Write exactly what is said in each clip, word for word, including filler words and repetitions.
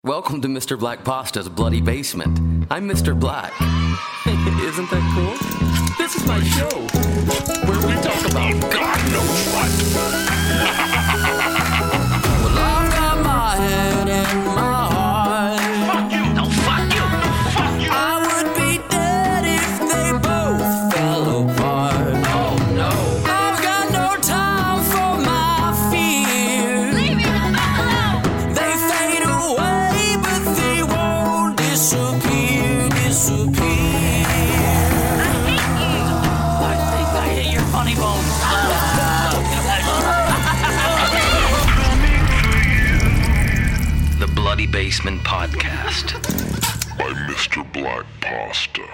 Welcome to Mister Black Pasta's Bloody Basement. I'm Mister Black. Isn't that cool? This is my show, where we talk about God knows what. Well, I've got my head in my heart. Fuck you! No, fuck you! Fuck you! I would be dead if they both fell apart. Oh no! I've got no time for my fears. Leave me the fuck alone! They fade away, but they won't disappear, disappear. I hate you! I think I hate your funny bones. The Bloody Basement Podcast by Mister Black Pasta.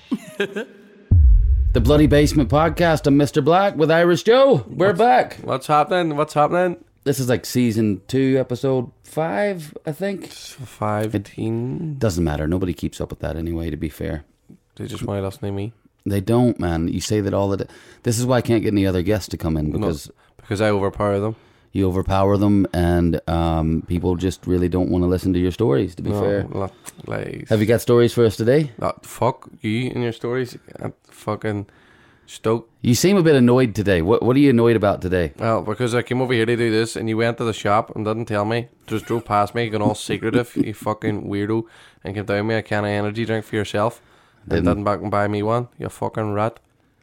The Bloody Basement Podcast. I'm Mister Black with Irish Joe. We're What's, back. What's happening? What's happening? This is like season two, episode five, I think. Fifteen. Doesn't matter. Nobody keeps up with that anyway, to be fair. They just want to listen to me. They don't, man. You say that all the time. This is why I can't get any other guests to come in, because No, because I overpower them. you overpower them and um, people just really don't want to listen to your stories, to be No, fair. lo- lies. Have you got stories for us today? Uh, fuck you and your stories. I'm fucking stoked. You seem a bit annoyed today. What What are you annoyed about today? Well, because I came over here to do this and you went to the shop and didn't tell me. Just drove past me, got all secretive, you fucking weirdo, and came down me a can of energy drink for yourself. Didn't. And didn't back and buy me one, you fucking rat.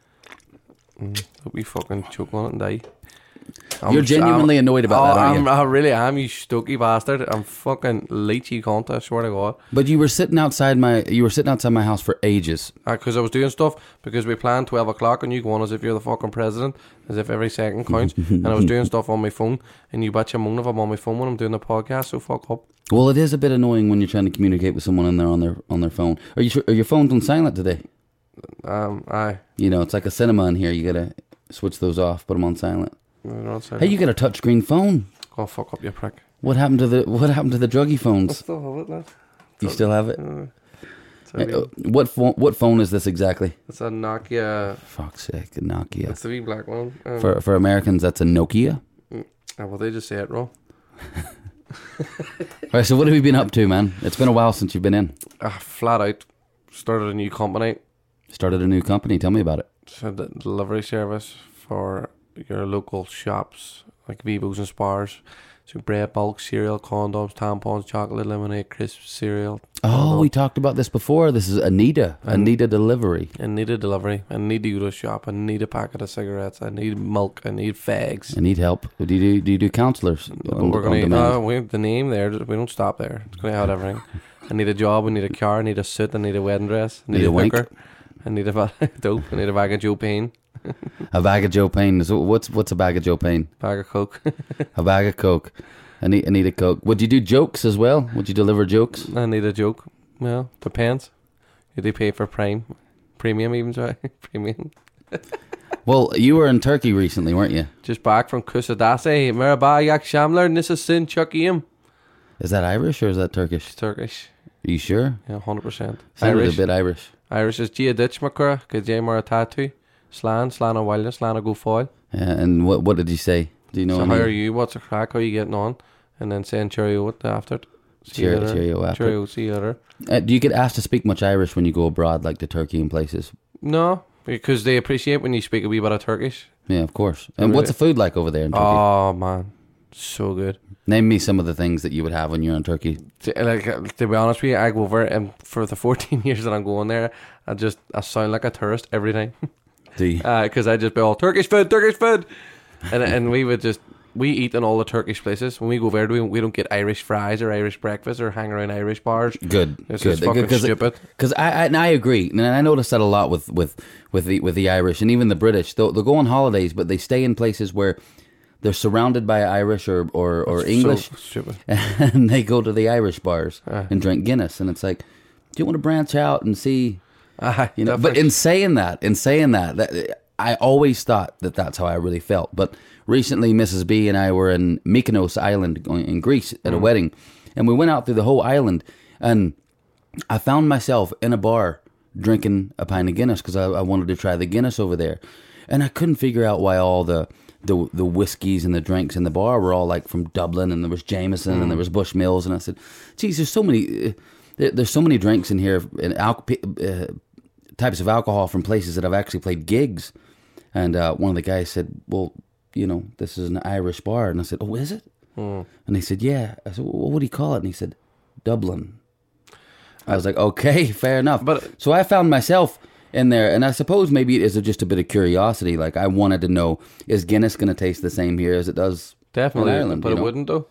Mm, hope you fucking choke on it and die. I'm You're genuinely I'm- annoyed about oh, that, aren't I'm, you? I really am, you stokey bastard. I'm fucking leechy cunt, I swear to God. But you were sitting outside my you were sitting outside my house for ages. Because I was doing stuff, because we planned twelve o'clock and you go on as if you're the fucking president, as if every second counts. And I was doing stuff on my phone, and you betcha moan if I'm on my phone when I'm doing the podcast, so fuck up. Well, it is a bit annoying when you're trying to communicate with someone and they're on their on their phone. Are you sure, are your phones on silent today? Um, aye. You know, it's like a cinema in here. You gotta switch those off, put them on silent. You know what I'm Hey, you got a touchscreen phone. Go fuck up, you prick. What happened to the What happened to the druggy I phones? still have it, lad. You still have it? Uh, it's, Uh, a wee, What phone? What phone is this exactly? it's a Nokia. Fuck's sake, a Nokia. It's the wee black one. Um, For for Americans, that's a Nokia. uh, well, they just say it wrong. All right. So what have you been up to, man? It's been a while since you've been in. Uh, flat out. Started a new company. Started a new company. Tell me about it. So the delivery service for your local shops like Vivos and Spars. So bread, bulk, cereal, condoms, tampons, chocolate, lemonade, crisps, cereal. Oh, condom. we talked about this before. This is Anita. And- Anita Delivery. I need a delivery. I need to go to a shop. I need a packet of cigarettes. I need milk. I need fags. I need help. Do you do, do, you do counselors? But on- we're on gonna demand? uh, we, the name there. We don't stop there. It's gonna have everything. I need a job. I need a car. I need a suit. I need a wedding dress. I need, Need a, a wink? hooker. I need a bag of dope. I need a bag of Joe Payne. A bag of Joe Payne. So what's what's a bag of Joe Payne? Bag of Coke. A bag of Coke. I need I need a Coke. Would you do jokes as well? Would you deliver jokes? I need a joke. Well, depends. You do pay for prime, premium even, sorry, premium. Well, you were in Turkey recently, weren't you? Just back from Kusadasi, Merhaba Yak Shamler, Nissasin Chukiyim. Is that Irish or is that Turkish? It's Turkish. Are you sure? Yeah, one hundred percent. Sounded Irish. a bit Irish. Irish is Gia Ditch Makura, Gajay Maratatu, Slan, Slan a Wilder, Slan a Go Foil. Yeah, and what what did you say? Do you know? So any- how are you? What's the crack? How are you getting on? And then saying cheerio at the after it. See you Cheerio- later. cheerio after it. Cheerio, see you later. Uh, do you get asked to speak much Irish when you go abroad, like to Turkey and places? No, because they appreciate when you speak a wee bit of Turkish. Yeah, of course. And Really? what's the food like over there in Turkey? Oh man, so good. Name me some of the things that you would have when you're in Turkey. To, like uh, to be honest with you, I go over and for the fourteen years that I'm going there, I just I sound like a tourist every time. Do you? Because I just be all Turkish food, Turkish food, and and we would just we eat in all the Turkish places. When we go there, we we don't get Irish fries or Irish breakfast or hang around Irish bars. Good, It's good. just fucking Cause, stupid. Because I, I and I agree, and I notice that a lot with with with the with the Irish and even the British. They'll they'll go on holidays, but they stay in places where they're surrounded by Irish or or, or English, So stupid. and they go to the Irish bars Ah. and drink Guinness, and it's like, do you want to branch out and see? Aye, You know, but definitely. in saying that, in saying that, that, I always thought that that's how I really felt. But recently, Missus B and I were in Mykonos Island going- in Greece at a Mm. wedding, and we went out through the whole island, and I found myself in a bar drinking a pint of Guinness because I, I wanted to try the Guinness over there, and I couldn't figure out why all the the the whiskies and the drinks in the bar were all like from Dublin, and there was Jameson Mm. and there was Bushmills, and I said, "Geez, there's so many, uh, there, there's so many drinks in here, and al- uh, types of alcohol from places that I've actually played gigs." And uh, one of the guys said, "Well, you know, this is an Irish bar," and I said, "Oh, is it?" Mm. And he said, "Yeah." I said, "Well, what do you call it?" And he said, "Dublin." I was like, "Okay, fair enough." But- so I found myself in there, and I suppose maybe it is just a bit of curiosity. Like I wanted to know, is Guinness going to taste the same here as it does Definitely, in Ireland? but you it know? wouldn't though.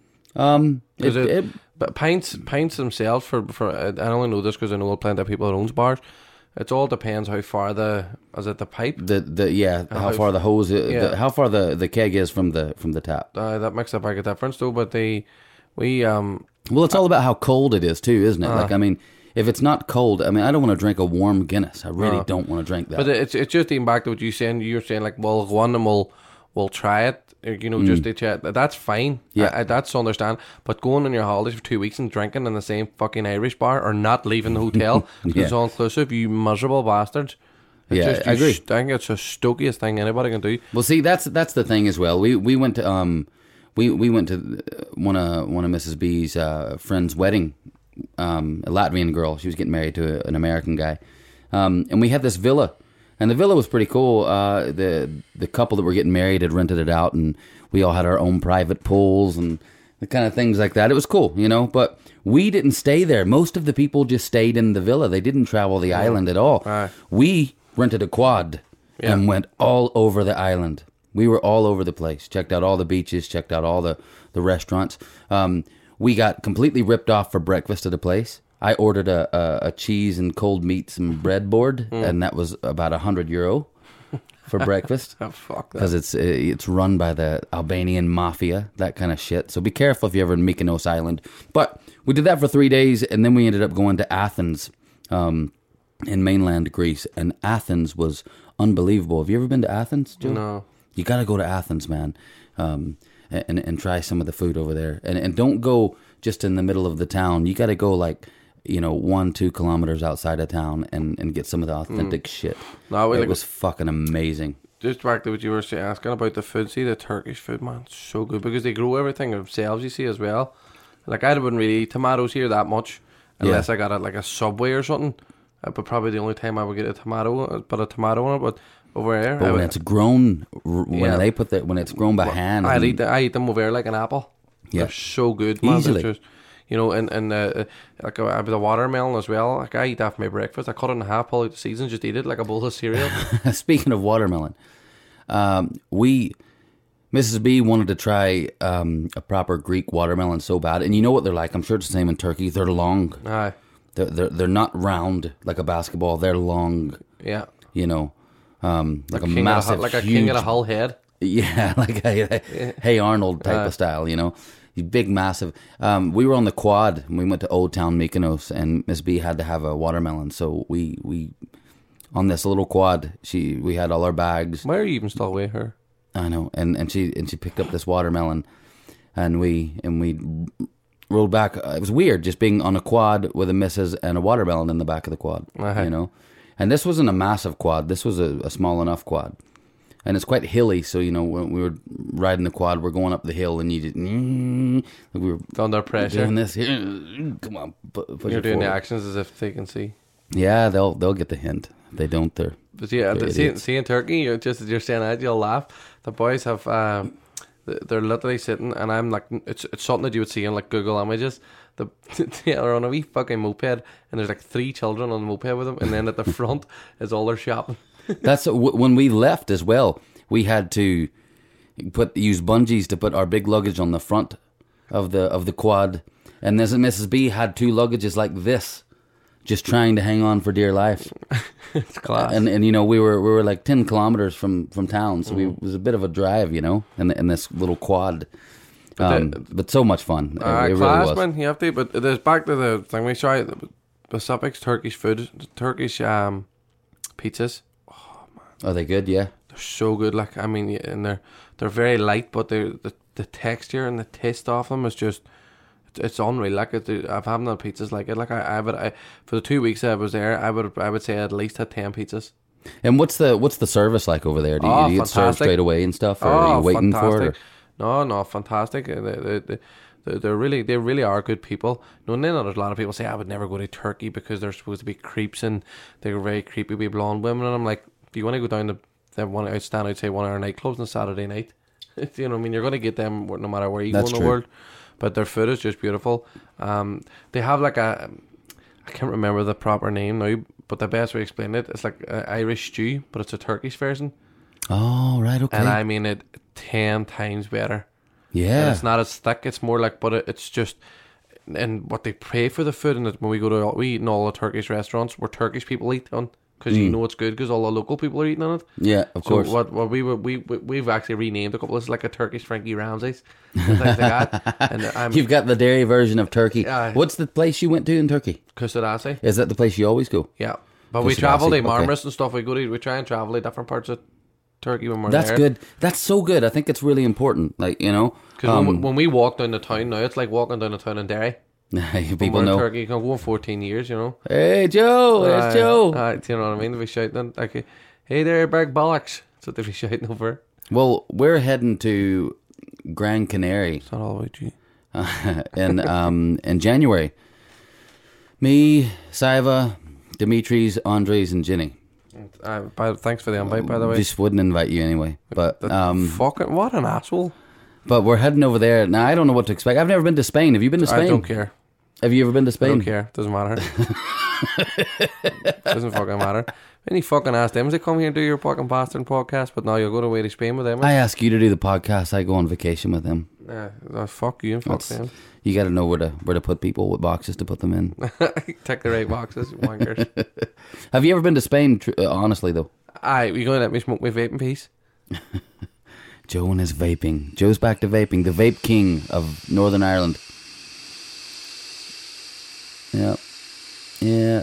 Um, it, Is it, it, but pints, pints themselves for for I only know this because I know plenty of people that owns bars. It all depends how far the is it the pipe the the yeah, how how far the hose, i- yeah. the, how far the, the keg is from the from the tap. uh, that makes a big difference though. But they we um Well, it's all about how cold it is too, isn't it? Uh. like I mean, if it's not cold, I mean, I don't want to drink a warm Guinness. I really Uh. don't want to drink that. but it's it's just even back to what you saying. You're saying like, well, go on and we'll we'll try it. You know, just to chat. That's fine. Yeah. I, I, that's understand. But going on your holidays for two weeks and drinking in the same fucking Irish bar or not leaving the hotel because Yeah. it's all inclusive, you miserable bastards. It's Yeah, just, I you agree. sh- I think it's the stokiest thing anybody can do. Well, see, that's that's the thing as well. We we went to um we we went to uh, one of one of Missus B's uh, friend's wedding, um, a Latvian girl. She was getting married to a, an American guy, um, and we had this villa, and the villa was pretty cool. Uh, the the couple that were getting married had rented it out, and we all had our own private pools and the kind of things like that. It was cool, you know. But we didn't stay there. Most of the people just stayed in the villa. They didn't travel the island at all. Aye. We rented a quad Yeah. and went all over the island. We were all over the place. Checked out all the beaches. Checked out all the, the restaurants. Um, we got completely ripped off for breakfast at a place. I ordered a, a, a cheese and cold meats and bread board, and that was about a hundred euro for breakfast. Oh, fuck that. Because it's it's run by the Albanian mafia, that kind of shit. So be careful if you're ever in Mykonos Island. But we did that for three days, and then we ended up going to Athens, um, in mainland Greece. And Athens was unbelievable. Have you ever been to Athens, Joe? No. You got to go to Athens, man, um, and and try some of the food over there. And and don't go just in the middle of the town. You got to go like, you know, one, two kilometers outside of town and, and get some of the authentic shit. No, we it like- was fucking amazing. Just back to what you were saying, asking about the food. See, the Turkish food, man, it's so good because they grow everything themselves. You see as well. Like I wouldn't really eat tomatoes here that much unless Yeah. I got it like a Subway or something. Uh, but probably the only time I would get a tomato, uh, put a tomato on it. But over there, But I when would, it's grown, r- when Yeah. they put the when it's grown by hand, I'd and- eat, the, I eat them over there like an apple. Yeah. They're so good, man. Easily. They're just, you know, and and uh, uh, like a, a watermelon as well. Like I eat that for my breakfast. I cut it in half, pull out the seeds, and just eat it like a bowl of cereal. Speaking of watermelon, um, we Missus B wanted to try um, a proper Greek watermelon so bad, and you know what they're like. I'm sure it's the same in Turkey. They're long. Aye, They're they're, they're not round like a basketball. They're long. yeah, You know, um, like a king massive, of a, like a huge, king of a whole head. yeah, like a Hey Arnold type Aye. of style. You know, big, massive. Um, we were on the quad and we went to Old Town Mykonos, and Miss B had to have a watermelon, so we we on this little quad. She we had all our bags. Why are you even still with her? I know, and and she and she picked up this watermelon, and we and we rolled back. It was weird just being on a quad with a missus and a watermelon in the back of the quad. Uh-huh. You know, and this wasn't a massive quad. This was a, a small enough quad, and it's quite hilly. So you know, when we were riding the quad, we're going up the hill, and you just like we were Under pressure. doing this here. Come on, pu- push You're it doing the forward. actions as if they can see. Yeah, they'll they'll get the hint. If they don't, they're But yeah, They're the, see, idiots. see in Turkey, you're just as you're saying that, you'll laugh. The boys have, um, th- they're literally sitting, and I'm like, it's it's something that you would see in like Google Images. The yeah, they're on a wee fucking moped, and there's like three children on the moped with them, and then at the front is all their shopping. That's w- when we left as well. We had to put use bungees to put our big luggage on the front of the of the quad, and this Missus B had two luggages like this, just trying to hang on for dear life. It's class. And and you know we were we were like ten kilometers from from town, so we, it was a bit of a drive, you know, in in this little quad. Um, the- but so much fun. It, Uh, it really class, was. man, you have to. But there's back to the thing we try. The Pacific's Turkish food, the Turkish um, pizzas. Are they good? Yeah. They're so good. Like I mean, yeah, and they're they're very light, but they're, the the texture and the taste of them is just it's, it's unreal. Like it, I've haven't had pizzas like it. Like I, I would I for the two weeks I was there, I would I would say I at least had ten pizzas. And what's the what's the service like over there? Do you, Oh, do you get served fantastic. straight away and stuff, or are you waiting for it? Or? No, no, fantastic. Uh, They, they, they, they- they're really, they really are good people. No, and then there's a lot of people say I would never go to Turkey because they're supposed to be creeps and they're very creepy, wee blonde women. And I'm like, do you want to go down to that one? I'd stand outside one of our nightclubs on a Saturday night. You know, what I mean, you're going to get them no matter where you That's go in the true. world. But their food is just beautiful. Um, they have like a, I can't remember the proper name now, but the best way to explain it, it's like uh, Irish stew, but it's a Turkish version. Oh, right, okay. And I mean it ten times better. And yeah. it's not as thick. It's more like, but it, it's just, and what they pay for the food. And when we go to, we eat in all the Turkish restaurants where Turkish people eat on, because you know it's good because all the local people are eating on it. Yeah, of So course. what, what we were, we we- we've actually renamed a couple. It's like a Turkish Frankie Ramsey's and things like that. And I'm You've got the dairy version of Turkey. Yeah. What's the place you went to in Turkey? Kusadasi. Is that the place you always go? Yeah, but we Kusadasi, travel to okay. Marmaris and stuff. We go to, we try and travel to different parts of Turkey when we're That's there. good. That's so good. I think it's really important. Like, you know, Because um, when, when we walk down the town now, it's like walking down the town in Derry. people We're in know. Turkey. You can go in fourteen years, you know. Hey, Joe, there's Aye, Joe. aye, do you know what I mean? They'll be shouting like, "Hey there, Berg Bollocks!" That's what they'll be shouting over. Well, we're heading to Gran Canaria It's not all about you. in um in January. Me, Saiva, Dimitris, Andres, and Ginny. Uh, by, thanks for the invite, by the way. Just wouldn't invite you anyway. But That um, fucking what an asshole! but we're heading over there now. I don't know what to expect. I've never been to Spain. Have you been to Spain? I don't care. Have you ever been to I Spain? don't care. Doesn't matter. Doesn't fucking matter. Any fucking ask them to come here and do your fucking bastard podcast, but now you'll go away to Spain with them. I ask you to do the podcast. I go on vacation with them. Yeah, uh, fuck you and fuck That's- them. You got to know where to where to put people, what boxes to put them in. Take the right boxes, wankers. Have you ever been to Spain? Tr- uh, honestly, though, Aye, you gonna let me smoke my vaping piece? Joe and his vaping. Joe's back to vaping. The vape king of Northern Ireland. Yeah, yeah.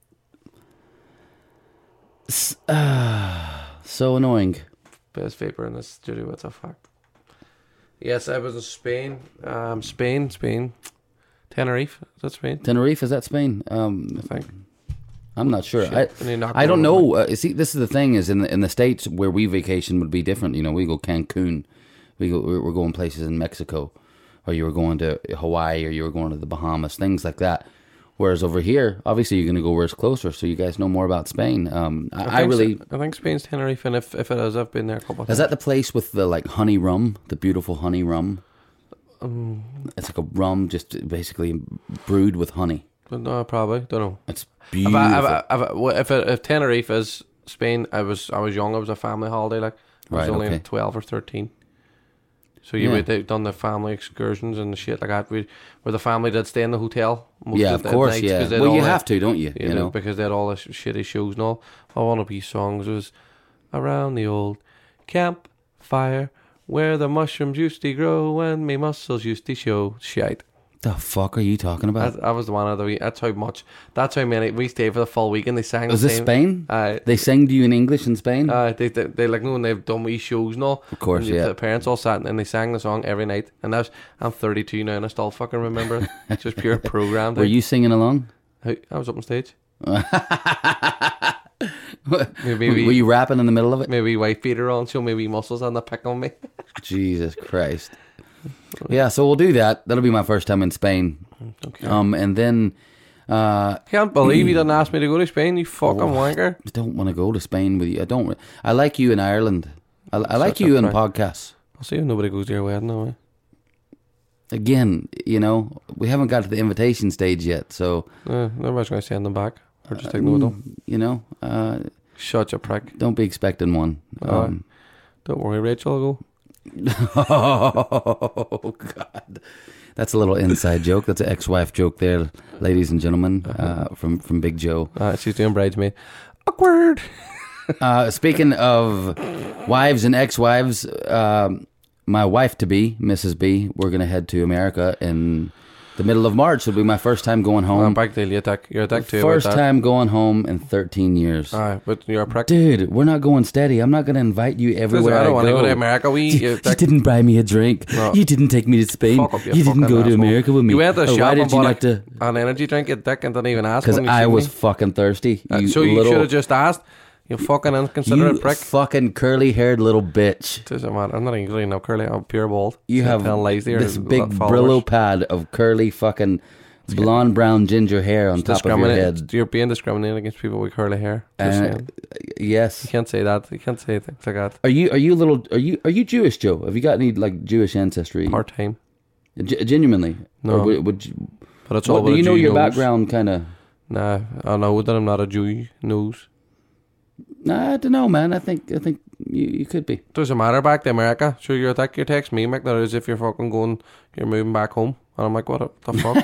S- ah, so annoying. Best vapor in the studio. What the fuck? Yes, I was in Spain. Um, Spain, Spain, Tenerife. Is that Spain? Tenerife, is that Spain? Um, I think. I'm not sure. Shit. I, And you knocked I it don't over. know. Uh, see, this is the thing: is in the in the states where we vacation would be different. You know, we go Cancun, we go we're we're going places in Mexico, or you were going to Hawaii, or you were going to the Bahamas, things like that. Whereas over here, obviously, you're going to go where it's closer, so you guys know more about Spain. Um, I, I think really so- I think Spain's Tenerife, and if if it is, I've been there a couple of is times. that the place with the like honey rum, the beautiful honey rum. Um, It's like a rum, just basically brewed with honey. no, probably don't know. It's If, beautiful. I, if, I, if, I, well, if, it, if Tenerife is Spain, I was I was young. It was a family holiday. Like I was Right, only okay. twelve or thirteen. So you Yeah. would they've done the family excursions and the shit like that. We, where the family did stay in the hotel. Most Yeah, of of the course. nights, Yeah. 'cause they had Well, all you the- have to, don't you? You, You know, know. because they had all the sh- shitty shows and all. I Wanna Be songs was around the old campfire where the mushrooms used to grow and me muscles used to show. Shite. The fuck are you talking about? That, that was the one of the week. That's how much. That's how many we stayed for the full week and they sang. Was the this same- Spain? Aye. They sang to you in English in Spain? Uh, they, they they like know when they've done wee shows and all. Of course, and the- yeah. The parents all sat and they sang the song every night. And that's I'm thirty-two now and I still fucking remember it. It's just pure program. Were you singing along? I, I was up on stage. Were Maybe were you rapping in the middle of it? maybe white beater on, show me wee muscles and the pick on me. Jesus Christ. Yeah, so we'll do that. That'll be my first time in Spain. Okay. Um, and then uh, Can't believe you didn't ask me to go to Spain. You fucking Oh. wanker. I don't want to go to Spain with you. I don't. re- I like you in Ireland. I, I like Such a you in prick. podcasts. I'll see if nobody goes to your wedding. No way. Again, you know, we haven't got to the invitation stage yet, so Uh, nobody's going to send them back or just take no them. you know, uh, Shut your prick. don't be expecting one. Alright. Um, Don't worry, Rachel. I'll go. Oh God, that's a little inside joke. That's an ex-wife joke there, ladies and gentlemen, uh, from from Big Joe. Uh, she's doing bridesmaid. Awkward. Uh, speaking of wives and ex-wives, um, my wife to be, Missus B, we're gonna head to America in the middle of March. It'll be my first time going I'm home. back to you. Dick. You're a dick too. First about that. time going home in thirteen years. Aye, but you're a prick. Dude, we're not going steady. I'm not going to invite you everywhere I I, don't want to go. go to America. We You, you you dick. didn't buy me a drink. No. You didn't take me to Spain. Fuck up, you you didn't fucking go to asshole. America with me. You went to the Oh, shop why and did you bought not like, to? an energy drink, you dick, and didn't even ask. Because when you I seen was me. fucking thirsty. Uh, You so you little. should have just asked. You fucking inconsiderate You prick. fucking curly-haired little bitch. Doesn't matter. I'm not even really no curly. I'm pure bald. You So have telling lies there, this lot big of followers. Brillo pad of curly fucking blonde, brown, ginger hair on top of your Discriminate- head. You're being discriminated against people with curly hair. Just Uh, saying. You yes. can't say that. You can't say things like that. Are you are you a little are you are you Jewish, Joe? Have you got any like Jewish ancestry? Part time. G- genuinely? No. Or would, would you, But it's what, all do about you a know Jew your knows. background kind of? Nah, I know that I'm not a Jew. Knows. Nah, I don't know, man. I think I think you, you could be. Doesn't matter back to America. Sure, you're like you text me, Mick, that as if you're fucking going, you're moving back home, and I'm like, what the fuck?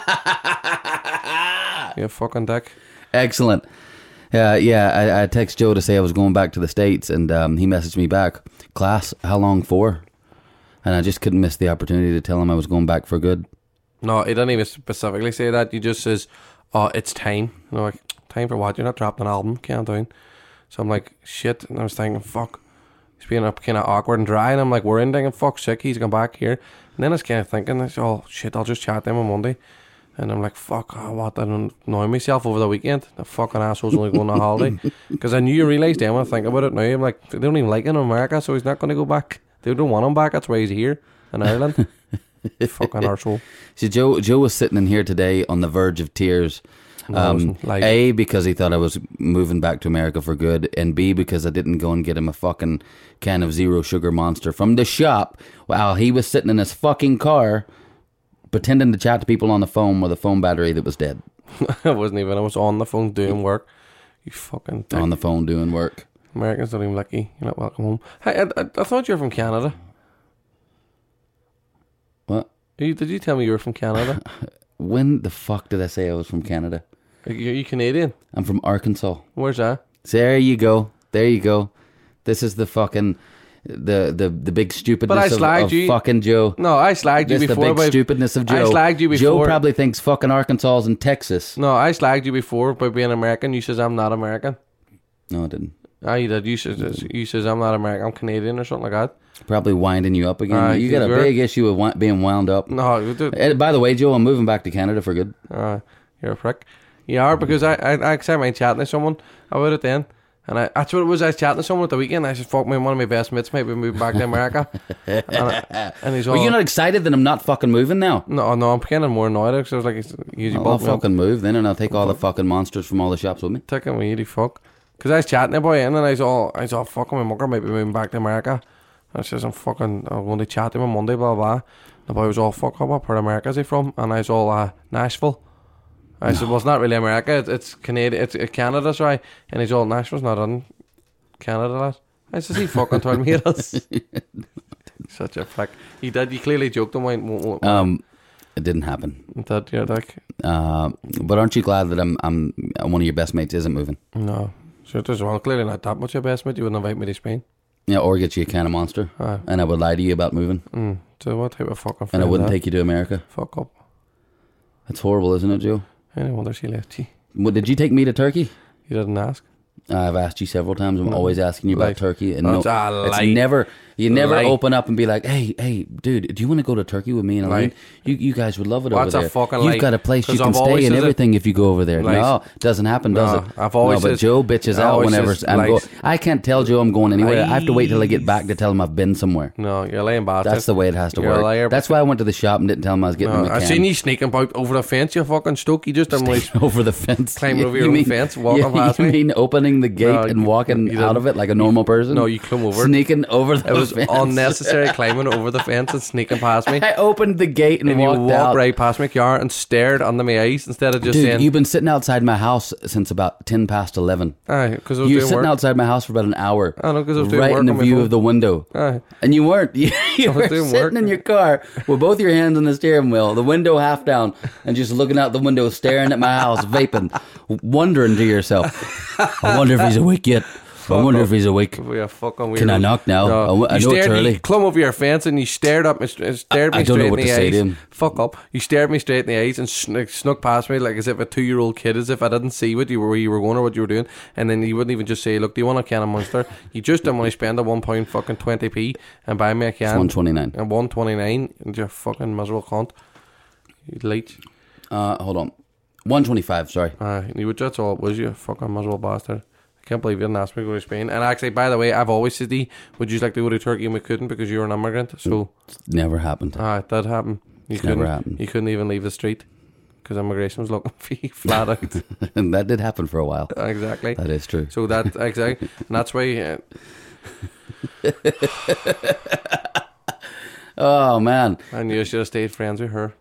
You fucking dick. Excellent. Yeah, yeah. I, I text Joe to say I was going back to the States, and um, he messaged me back. Class, how long for? And I just couldn't miss the opportunity to tell him I was going back for good. No, he didn't even specifically say that. He just says, "Oh, it's time." And I'm like, "Time for what? You're not dropping an album, can't do." So I'm like, "Shit!" And I was thinking, "Fuck." He's being up kind of awkward and dry, and I'm like, "We're in." Thinking, "Fuck, sick." He's gone back here, and then I was kind of thinking, "Oh shit, I'll just chat to him on Monday." And I'm like, fuck, oh, what, I don't annoy myself over the weekend. The fucking asshole's only going on holiday. Because I knew you realised then when I think about it now, I'm like, they don't even like him in America, so he's not going to go back. They don't want him back, that's why he's here in Ireland. Fucking arsehole. See, Joe Joe was sitting in here today on the verge of tears. No, I Um, wasn't. Like- A, because he thought I was moving back to America for good, and B, because I didn't go and get him a fucking can of zero sugar Monster from the shop while he was sitting in his fucking car pretending to chat to people on the phone with a phone battery that was dead. I wasn't even, I was on the phone doing work. You fucking dick. On the phone doing work. Americans don't even like you. You're not welcome home. Hey, I, I, I thought you were from Canada. What? You, did you tell me you were from Canada? When the fuck did I say I was from Canada? Are you, are you Canadian? I'm from Arkansas. Where's that? So there you go. There you go. This is the fucking the the, the big stupidness of, slagged of you. fucking Joe. No, I slagged you This the before. big by- stupidness of Joe. I slagged you Joe before. probably thinks fucking Arkansas is in Texas. No, I slagged you before by being American. You says I'm not American. No, I didn't. Ah, you did. You says you says I'm not American. I'm Canadian or something like that. Probably winding you up again. Ah, you got a you're- big issue with wi- being wound up. No, you do. Eh, by the way, Joe, I'm moving back to Canada for good. Uh, you're a prick. You are, because I I, I accept my chatting to someone about it then. And I, that's what it was. I was chatting to someone at the weekend. I said, fuck me, one of my best mates might be moving back to America. and, I, and he's all, Are you not excited that I'm not fucking moving now? no, no, I'm kind of more annoyed because I was like, you I'll bump me up. fucking move then, and I'll take all the fucking monsters from all the shops with me. Taking me, you fuck. Because I was chatting about it, and then I was all, I was all, fucking my mucker might be moving back to America. And I says, I'm fucking, I'm going to chat to him on Monday, blah, blah. The boy was all, fuck, what part of America is he from? And I was all, uh, Nashville. I said, well, it's not really America, it's, it's Canada, it's uh, Canada, sorry. And he's all, Nashville's not in Canada, lad. I says, he fucking told me it is. Such a prick. He did, he clearly joked him when, Um, it didn't happen. that you're like, Uh, but aren't you glad that I'm I'm one of your best mates isn't moving? no. So it is, well, clearly not that much your best mate, you wouldn't invite me to Spain. Yeah, or get you a can of Monster, Aye. and I would lie to you about moving, Mm. So what type of fucking and friend I wouldn't that? take you to America. Fuck up. That's horrible, isn't it, Joe? I no wonder she left you. Well, did you take me to Turkey? You didn't ask. I've asked you several times. I'm always asking you about Like, Turkey, and no, that's a it's lie. never. You never Lie. open up and be like, "Hey, hey, dude, do you want to go to Turkey with me and Elaine? Lie. You, you guys would love it What's a over there. fucking You've lie? got a place you 'Cause can I've always stay and said it- everything if you go over there." Lies. No, doesn't happen, does No, it? I've always no, but said- Joe bitches I out always whenever said I'm go. lies. I can't tell Joe I'm going anywhere. I have to wait till I get back to tell him I've been somewhere. No, you're a lying bastard. That's the way it has to You're a work. liar. That's why I went to the shop and didn't tell him I was getting No, him a I can. seen you sneaking about over the fence, you fucking stoke. You just didn't like over the fence. Climbing over You your own mean- fence, walking you, past you me? mean opening the gate No, and you- walking you out didn't. of it like a normal person? No, you climbed over it. Sneaking over the It was fence. unnecessary climbing over the fence and sneaking past me. I opened the gate and, And you walked walked out. right past me, car, and stared under my eyes instead of just Dude, saying, you've been sitting outside my house since about ten past eleven. aye, because I was You were doing sitting work. outside my house for about an hour. I know, 'cause I was doing right work in the on my view phone. of the window. Aye. And you weren't. You, you was were doing sitting work. in your car with both your hands on the steering wheel, the window half down, and just looking out the window, staring at my house, vaping, wondering to yourself, I wonder if he's awake yet. I wonder up. if he's awake. We are fucking weird. Can I knock now? I w- I you know it's stared, early. You clumb over your fence and you stared up, me, st- stared me I don't know straight what in to the say eyes. to him. Fuck up! You stared me straight in the eyes and sn- snuck past me like as if a two-year-old kid, as if I didn't see what you were, where you were going or what you were doing. And then you wouldn't even just say, "Look, do you want a can of Monster?" You just didn't want to spend a one pound fucking twenty p and buy me a can. one twenty-nine. And one twenty nine, and you're fucking miserable cunt. You leech. Uh, hold on. one twenty-five, sorry. Aye, you would. That's all it was. You fucking miserable bastard. Can't believe you didn't ask me to go to Spain. And actually, by the way, I've always said to you, would you like to go to Turkey, and we couldn't because you were an immigrant. So Never happened. ah, it did happen. You It's couldn't. never happened. You couldn't even leave the street because immigration was looking for you flat out. And that did happen for a while. Exactly. That is true. So that exactly, and that's why. Uh, Oh man. and you should have stayed friends with her.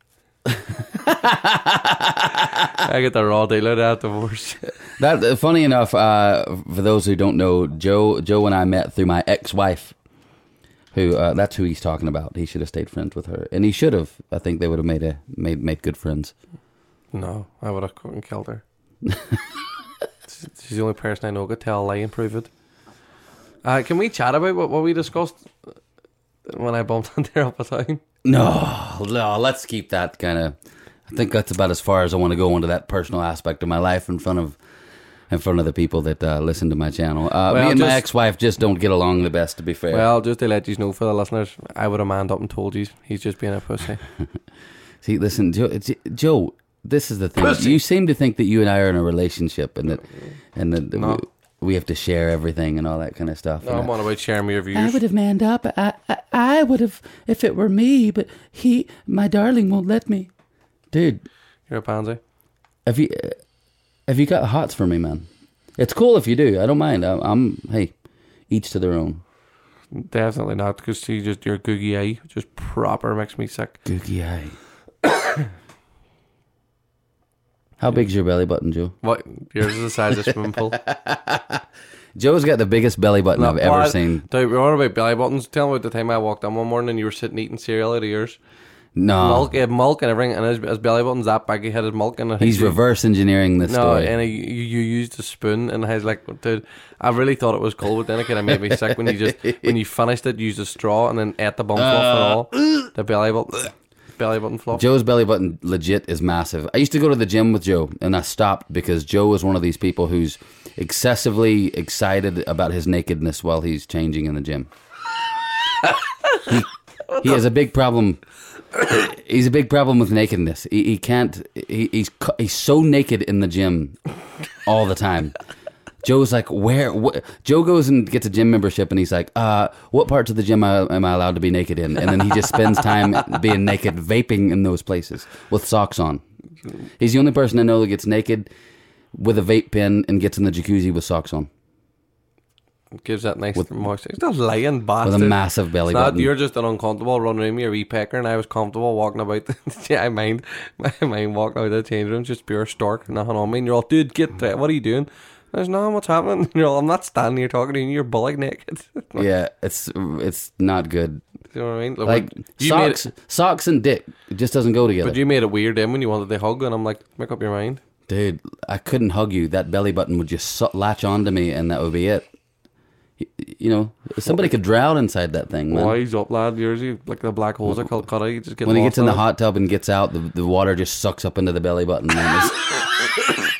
I get the raw deal of that divorce. That uh, funny enough, uh, for those who don't know, Joe Joe and I met through my ex-wife. Who uh, that's who he's talking about. He should have stayed friends with her, and he should have. I think they would have made a made made good friends. No, I would have fucking killed her. She's the only person I know could tell a lie and prove it. Uh, can we chat about what, what we discussed when I bumped into her up a time? No, no. Let's keep that kind of. I think that's about as far as I want to go into that personal aspect of my life in front of in front of the people that uh, listen to my channel. Uh, Well, me and my just- ex-wife just don't get along the best, to be fair. Well, just to let you know for the listeners, I would have manned up and told you he's just being a pussy. See, listen, Joe. It's, Joe, this is the thing. Pussy. You seem to think that you and I are in a relationship, and that and that No. we, we have to share everything and all that kind of stuff. No, And I'm I- on about sharing me I reviews. would have manned up. I, I, I would have if it were me, but he, my darling, won't let me. Dude, You're a pansy. have you uh, have you got hots for me, man? It's cool if you do. I don't mind. I'm, I'm hey, each to their own. Definitely not, because she just, your googie eye just proper makes me sick. Googie eye. How big's your belly button, Joe? What? Yours is the size of a swimming pool. Joe's got the biggest belly button I've ever What? seen. Dude, we're on about belly buttons. Tell me about the time I walked in one morning and you were sitting eating cereal out of yours. No, Milk, he had milk and everything, and his, his belly button's that big. He had his milk in it. he's reverse engineering this No, story. and he, you, you used a spoon, and I was like, dude, I really thought it was cool, but then it kind of made me sick when you just when you finished it, used a straw and then ate the bum fluff and all the belly button, belly button fluff. Joe's belly button legit is massive. I used to go to the gym with Joe, and I stopped because Joe was one of these people who's excessively excited about his nakedness while he's changing in the gym. he, he has a big problem. He's a big problem with nakedness. He, he can't. He, he's cu- he's so naked in the gym all the time. Joe's like, where? What? Joe goes and gets a gym membership, and he's like, uh, what parts of the gym am I, am I allowed to be naked in? And then he just spends time being naked, vaping in those places with socks on. He's the only person I know that gets naked with a vape pen and gets in the jacuzzi with socks on, Gives that nice moisture. He's not lying, bastard. with a massive belly It's not, button. you're just an uncomfortable running around with your wee pecker, and I was comfortable walking about. The, yeah, I mind. I mind walking out of the change room, just pure stork, nothing on me. And you're all, dude, get to it. What are you doing? There's nothing. What's happening? And you're all, I'm not standing here talking to you. You're bullock naked. You Yeah, it's it's not good. know what I mean? Like you made socks, it, socks and dick it just doesn't go together. but you made it weird then when you wanted to hug, and I'm like, make up your mind. Dude, I couldn't hug you. That belly button would just su- latch onto me, and that would be it. You, you know, somebody could drown inside that thing, man. Wise up, lad. Yours, you like the black holes of Calcutta. You just get When he lost gets in the it. hot tub and gets out, the, the water just sucks up into the belly button. Man. It's-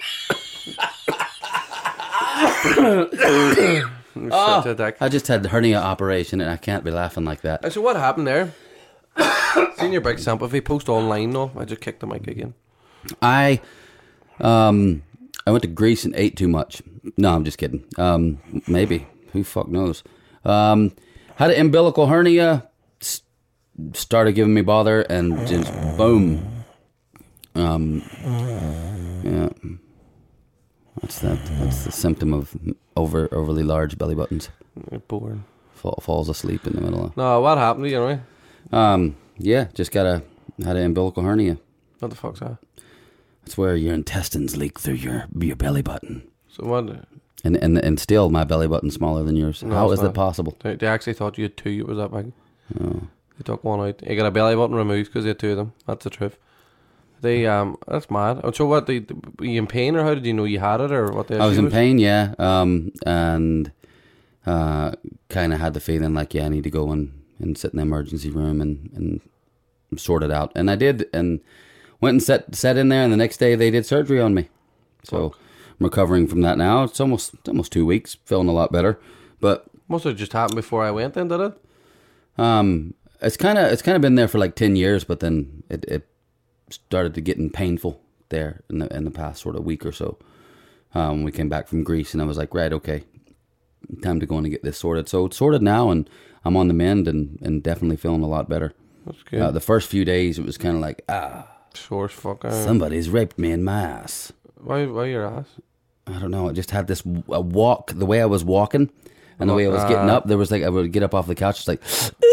Such a dick. I just had the hernia operation, and I can't be laughing like that. Uh, So what happened there? Seen your big sympathy post online, no? I just kicked the mic again. I, um, I went to Greece and ate too much. No, I'm just kidding. Um, maybe. Who fuck knows? Um, had an umbilical hernia. s- Started giving me bother, and just boom. Um, yeah. That's that. That's the symptom of over overly large belly buttons. You're boring. Fall, falls asleep in the middle of. No, what happened to you, anyway? Um, yeah, just got a had an umbilical hernia. What the fuck's that? That's where your intestines leak through your your belly button. So what? And and and still, my belly button's smaller than yours. No, How it's is not. that possible? They, they actually thought you had two. It was that big. Oh. They took one out. You got a belly button removed because you had two of them. That's the truth. They um, that's mad. Oh, so what? They, were you in pain, or how did you know you had it, or what? The I was issue in pain, yeah, um, and uh, kind of had the feeling like, yeah, I need to go and, and sit in the emergency room and, and sort it out. And I did, and went and sat sat in there. And the next day, they did surgery on me. So I'm recovering from that now. It's almost it's almost two weeks, feeling a lot better. But Must have just happened before I went. Then did it? um, it's kind of it's kind of been there for like ten years, but then it, it started to getting painful there in the in the past sort of week or so. Um, we came back from Greece, and I was like, right, okay, time to go in and get this sorted. So it's sorted now, and I'm on the mend, and, and definitely feeling a lot better. That's good. Uh, the first few days, it was kind of like, ah, Sore as fuck. Uh, somebody's raped me in my ass. why, why your ass? I don't know. I just had this w- a walk, the way I was walking, and the way I was getting Uh. up. There was like I would get up off the couch, it's like,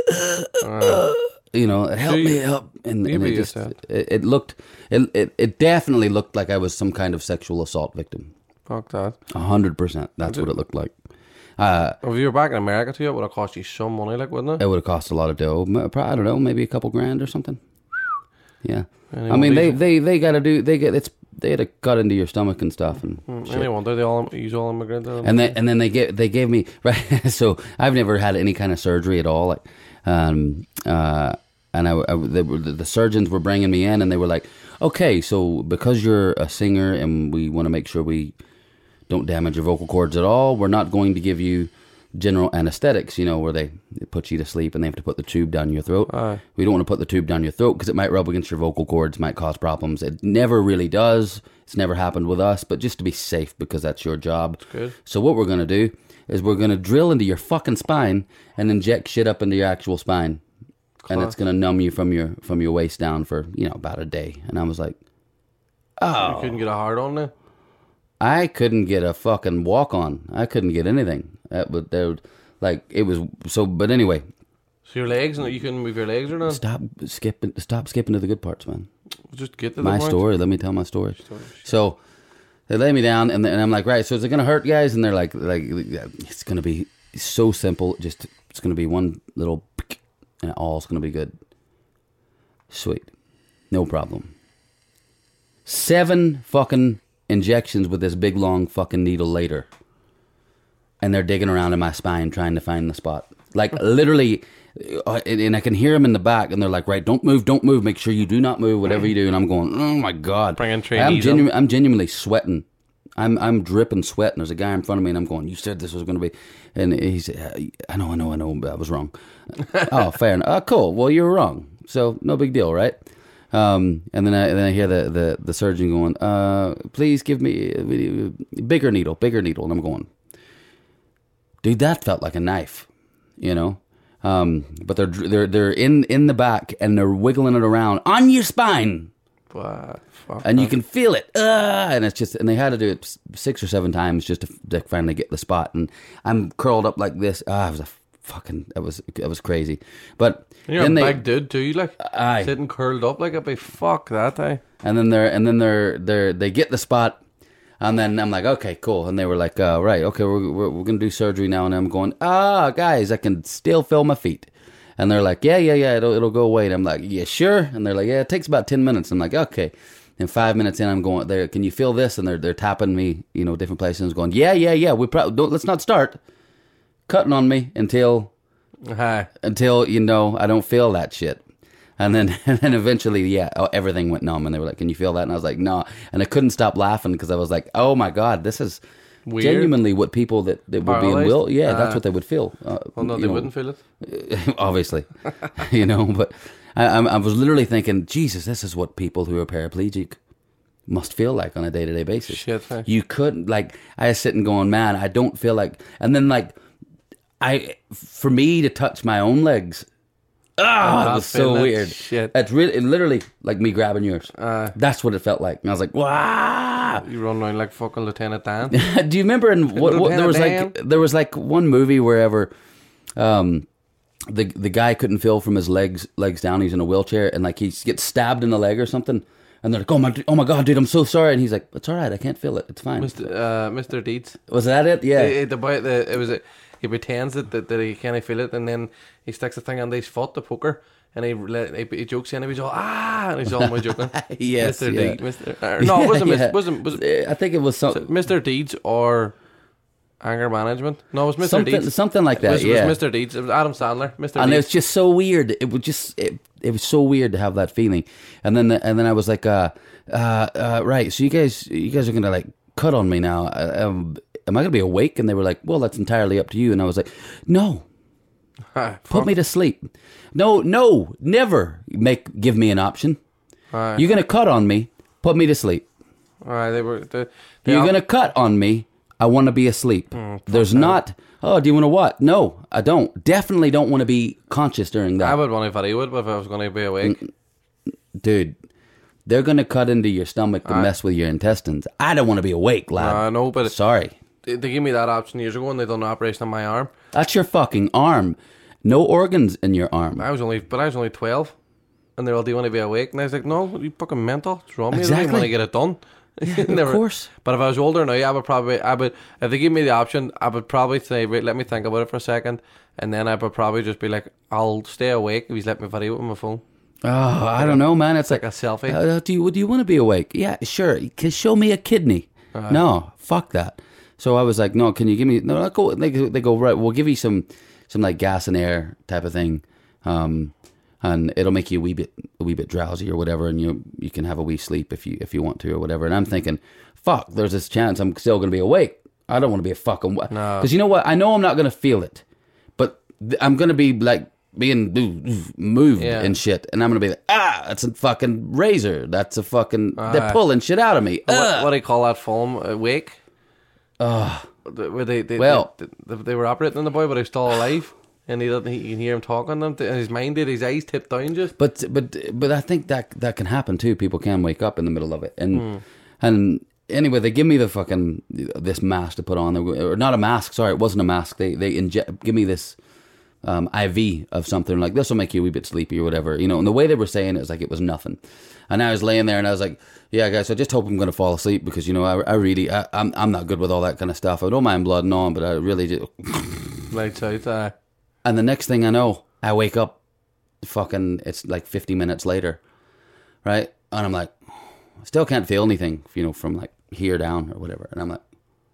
you know, help So you- me up, and, you and be it just yourself. it, it looked, it, it it definitely looked like I was some kind of sexual assault victim. Fuck that. A hundred percent. That's what it looked like. Uh, If you were back in America too, it would have cost you some money, like, wouldn't it? it would have cost a lot of dough. M- pro- I don't know, maybe a couple grand or something. Yeah, Any I mean they wonder- they they got to do they get it's they had to cut into your stomach and stuff and shit. Any wonder they all use all immigrants. And then and then they gave they gave me right. So I've never had any kind of surgery at all. Like, um, uh, and I, I they were, the surgeons were bringing me in, and they were like, "Okay, so because you're a singer, and we want to make sure we don't damage your vocal cords at all, we're not going to give you general anesthetics. You know, where they, they put you to sleep and they have to put the tube down your throat. Aye. We don't want to put the tube down your throat because it might rub against your vocal cords, might cause problems. It never really does. It's never happened with us, but just to be safe because that's your job. good. So what we're going to do is we're going to drill into your fucking spine and inject shit up into your actual spine. And it's going to numb you from your from your waist down for, you know, about a day." And I was like, You couldn't get a hard on there. I couldn't get a fucking walk on. I couldn't get anything. That would, there would, like, it was so, but anyway, So your legs, and you couldn't move your legs or nothing. stop skipping, stop skipping to the good parts, man. Just get to the My point. story. Let me tell my story. So they lay me down, and, and I'm like, right. So is it gonna hurt, guys? And they're like, like it's gonna be so simple. Just it's gonna be one little, and all's gonna be good. Sweet, no problem. Seven fucking injections with this big long fucking needle later, and they're digging around in my spine trying to find the spot. Like literally. Uh, and, and I can hear them in the back, and they're like, "Right, don't move, don't move. Make sure you do not move, whatever you do." And I'm going, "Oh my god!" Bringing I'm, trainees genu- I'm genuinely sweating. I'm I'm dripping sweat, and there's a guy in front of me, and I'm going, "You said this was going to be," and he said, "I know, I know, I know, but I was wrong." Oh, fair enough. Oh, cool. Well, you were wrong, so no big deal, right? Um, and then I and then I hear the, the, the surgeon going, uh, "Please give me a bigger needle, bigger needle," and I'm going, "Dude, that felt like a knife," you know. Um, but they're they're they're in, in the back, and they're wiggling it around on your spine, Wow, fuck and you that. can feel it. Uh, and it's just, and they had to do it s- six or seven times just to, to finally get the spot. And I'm curled up like this. Ah, it was a fucking, it was it was crazy. But And you're then a they, big dude too, like Aye. sitting curled up like a big fuck that, eh? and then they're and then they're they're they get the spot. And then I'm like, okay, cool. And they were like, uh, right, okay, we're, we're, we're going to do surgery now. And I'm going, ah, guys, I can still feel my feet. And they're like, yeah, yeah, yeah, it'll, it'll go away. And I'm like, yeah, sure. And they're like, yeah, it takes about ten minutes. I'm like, okay. And five minutes in, I'm going, there, can you feel this? And they're they're tapping me, you know, different places. Going, yeah, yeah, yeah, we probably, don't, let's not start cutting on me until, Hi. until, you know, I don't feel that shit. And then, and then eventually, yeah, oh, everything went numb. And they were like, "Can you feel that?" And I was like, "No." And I couldn't stop laughing because I was like, "Oh my god, this is Weird. genuinely what people that, that would be in Paralyzed? will, yeah, that's Ah. what they would feel." Uh, Well, no, you they know, wouldn't feel it. obviously, you know. But I, I, I was literally thinking, Jesus, this is what people who are paraplegic must feel like on a day to day basis. Shit, hey. You couldn't, like, I was sitting going, man, I don't feel like, and then like, I, for me to touch my own legs. Oh, not it was so feeling that weird. shit. It's really, it literally like me grabbing yours. Uh, That's what it felt like. And I was like, wow. You run around like fucking Lieutenant Dan. Do you remember in what, what there was like there was like one movie wherever um the the guy couldn't feel from his legs legs down, he's in a wheelchair, and like he gets stabbed in the leg or something, and they're like, oh my oh my god, dude, I'm so sorry, and he's like, it's all right, I can't feel it, it's fine. Mister Uh, Mister Deeds. Was that it? Yeah. Eh, eh, the boy, the, it was a, he pretends that, that, that he can't feel it, and then he sticks a thing under his foot, the poker, and he let- he, he jokes in, and he's all ah, and he's all my joking. Yes, Mister yeah. Deeds, Mister Uh, no, it wasn't. Yeah. Mis- wasn't was it I think it was some, Mister Deeds or anger management? No, it was Mister something Deeds. something like that. It was, it yeah. was Mister Deeds. It was Adam Sandler. Mister And it was Deeds. just so weird. It was just it, it was so weird to have that feeling. And then and then I was like, uh, uh, uh, right. So you guys you guys are gonna like cut on me now. Uh, um, am I gonna be awake? And they were like, well, that's entirely up to you. And I was like, no, Ah, put fuck. me to sleep. No, no, never make give me an option. Aye. You're gonna cut on me. Put me to sleep. Aye, they were. They, they You're all- gonna cut on me. I want to be asleep. Mm, There's not. Oh, do you want to what? No, I don't. Definitely don't want to be conscious during that. I would want to video it, but if I was going to be awake. Dude, they're gonna cut into your stomach to mess with your intestines. I don't want to be awake, lad. I know, but it- sorry. They, they gave me that option years ago, and they done an operation on my arm. That's your fucking arm. No organs in your arm. I was only, but I was only twelve, and they're all, "Do you want to be awake?" And I was like, "No, you fucking mental. What's wrong with you? I don't Exactly. want to get it done." Of course. But if I was older now, I would probably, I would, if they gave me the option, I would probably say, wait, let me think about it for a second, and then I would probably just be like, I'll stay awake if he's let me video it with my phone. Oh, I don't know, man. It's like, Like a selfie. Uh, do you do you want to be awake? Yeah, sure. Can show me a kidney. No, fuck that. So I was like, no. Can you give me? No, go. They go, they go right. We'll give you some some like gas and air type of thing, um, and it'll make you a wee bit a wee bit drowsy or whatever, and you you can have a wee sleep if you if you want to or whatever. And I'm thinking, fuck, there's this chance I'm still going to be awake. I don't want to be a fucking because No. you know what? I know I'm not going to feel it, but th- I'm going to be like being moved Yeah. and shit, and I'm gonna be like, ah, that's a fucking razor. That's a fucking. they're Aye. pulling shit out of me. What, Ugh. what do you call that film? Awake? Uh, where they, they, Well- they, they, they were operating on the boy, but he was still alive. And he doesn't. He, you can hear him talking to them. And his mind did. His eyes tipped down. Just But but but I think that that can happen too. People can wake up in the middle of it, and Hmm. and anyway, they give me the fucking this mask to put on, or not a mask. Sorry, it wasn't a mask. They they inject give me this um, I V of something like this will make you a wee bit sleepy or whatever, you know. And the way they were saying it was like it was nothing. And I was laying there and I was like, yeah, guys, I just hope I'm going to fall asleep because you know I, I really I, I'm I'm not good with all that kind of stuff. I don't mind blood and all, but I really do. lights out. Uh, And the next thing I know, I wake up, fucking, it's like fifty minutes later, right? And I'm like, I still can't feel anything, you know, from like here down or whatever. And I'm like,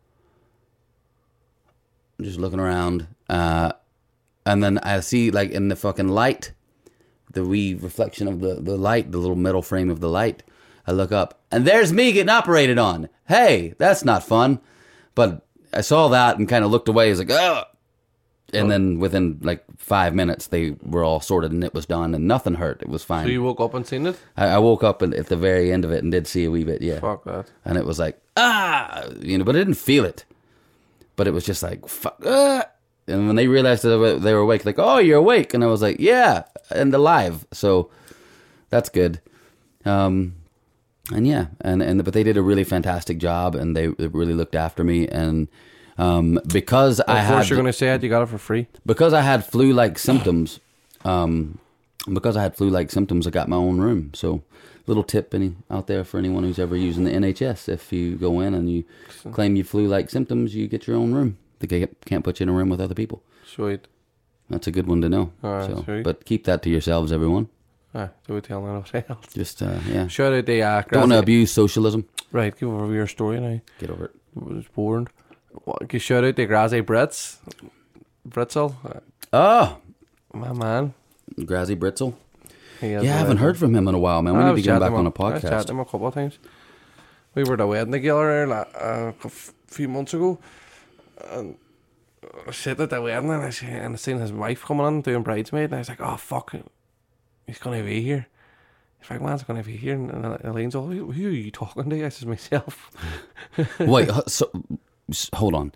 I'm just looking around. Uh, and then I see like in the fucking light, the wee reflection of the, the light, the little metal frame of the light. I look up and there's me getting operated on. Hey, that's not fun. But I saw that and kind of looked away. I was like, oh. And then within like five minutes, they were all sorted and it was done and nothing hurt. It was fine. so you woke up and seen it? I, I woke up and at the very end of it and did see a wee bit, yeah. Fuck that. And it was like, ah, you know, but I didn't feel it. But it was just like, fuck, ah. And when they realized that they were awake, like, oh, you're awake. And I was like, yeah, and alive. So that's good. Um, and yeah, and, and but they did a really fantastic job and they, they really looked after me. And um, because I Of had... course, you're going to say it. You got it for free. Because I had flu-like symptoms, um, because I had flu-like symptoms, I got my own room. So, little tip any out there for anyone who's ever using the N H S: if you go in and you claim you flu-like symptoms, you get your own room. They can't put you in a room with other people. Sweet. That's a good one to know. Alright, so, sweet. but keep that to yourselves, everyone. Ah, do we tell no one else? Just uh, yeah, Shout out the uh, don't want to Grassy- abuse socialism. Right, give over your story now. Get over it. I was bored. What, give shout out to Grassy Brits. Britzel. Uh, Oh, my man. Grazi Britzel. He has Yeah, I a- haven't heard from him in a while, man. We I need was to get him chatting back on a him- I was chatting podcast. to him a couple of times. We were at a wedding together like, uh, a few months ago. And I sat at the wedding and I, see, and I seen his wife coming on doing bridesmaid. And I was like, oh, fuck. He's going to be here. He's like, man's going to be here. And Elaine's all, who, who are you talking to? I says, myself. Wait, h- so s- hold on.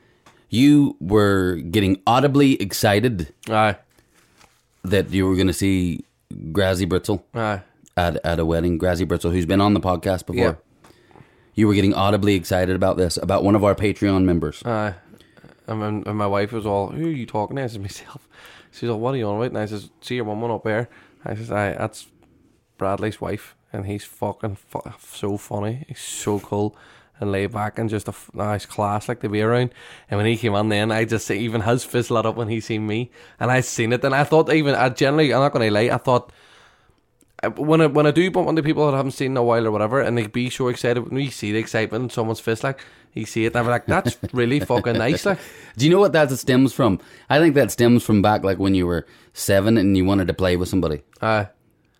You were getting audibly excited Aye. that you were going to see Grazi Britzel Aye. at at a wedding. Grazi Britzel, who's been on the podcast before. Yeah. You were getting audibly excited about this, about one of our Patreon members. Aye. And, my- and my wife was all, who are you talking to? I said, myself. She's all, what are you on with? And I says, see your woman up there. I says, aye, that's Bradley's wife. And he's fucking fu- so funny. He's so cool and laid back and just a f- nice class like to be around. And when he came on then, I just see even his fist lit up when he seen me. And I seen it. And I thought even, I generally, I'm not going to lie, I thought, uh, when I, when I do bump into people that I haven't seen in a while or whatever, and they be so excited, when you see the excitement in someone's face, like, you see it, and I'm like, that's really fucking nice, like. Do you know what that stems from? I think that stems from back like when you were seven and you wanted to play with somebody. Aye.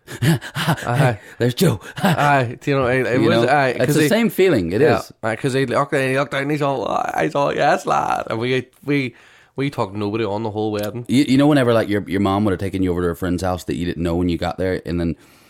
Aye. There's Joe. Aye. Do you know, it, it You was, know? aye. It's 'cause the he- same feeling. It Yeah, is. because he looked and he looked and he's all, "Ah," he's all, yes, lad. And we, we, we talked nobody on the whole wedding. You, you know, whenever like your your mom would have taken you over to a friend's house that you didn't know when you got there, and then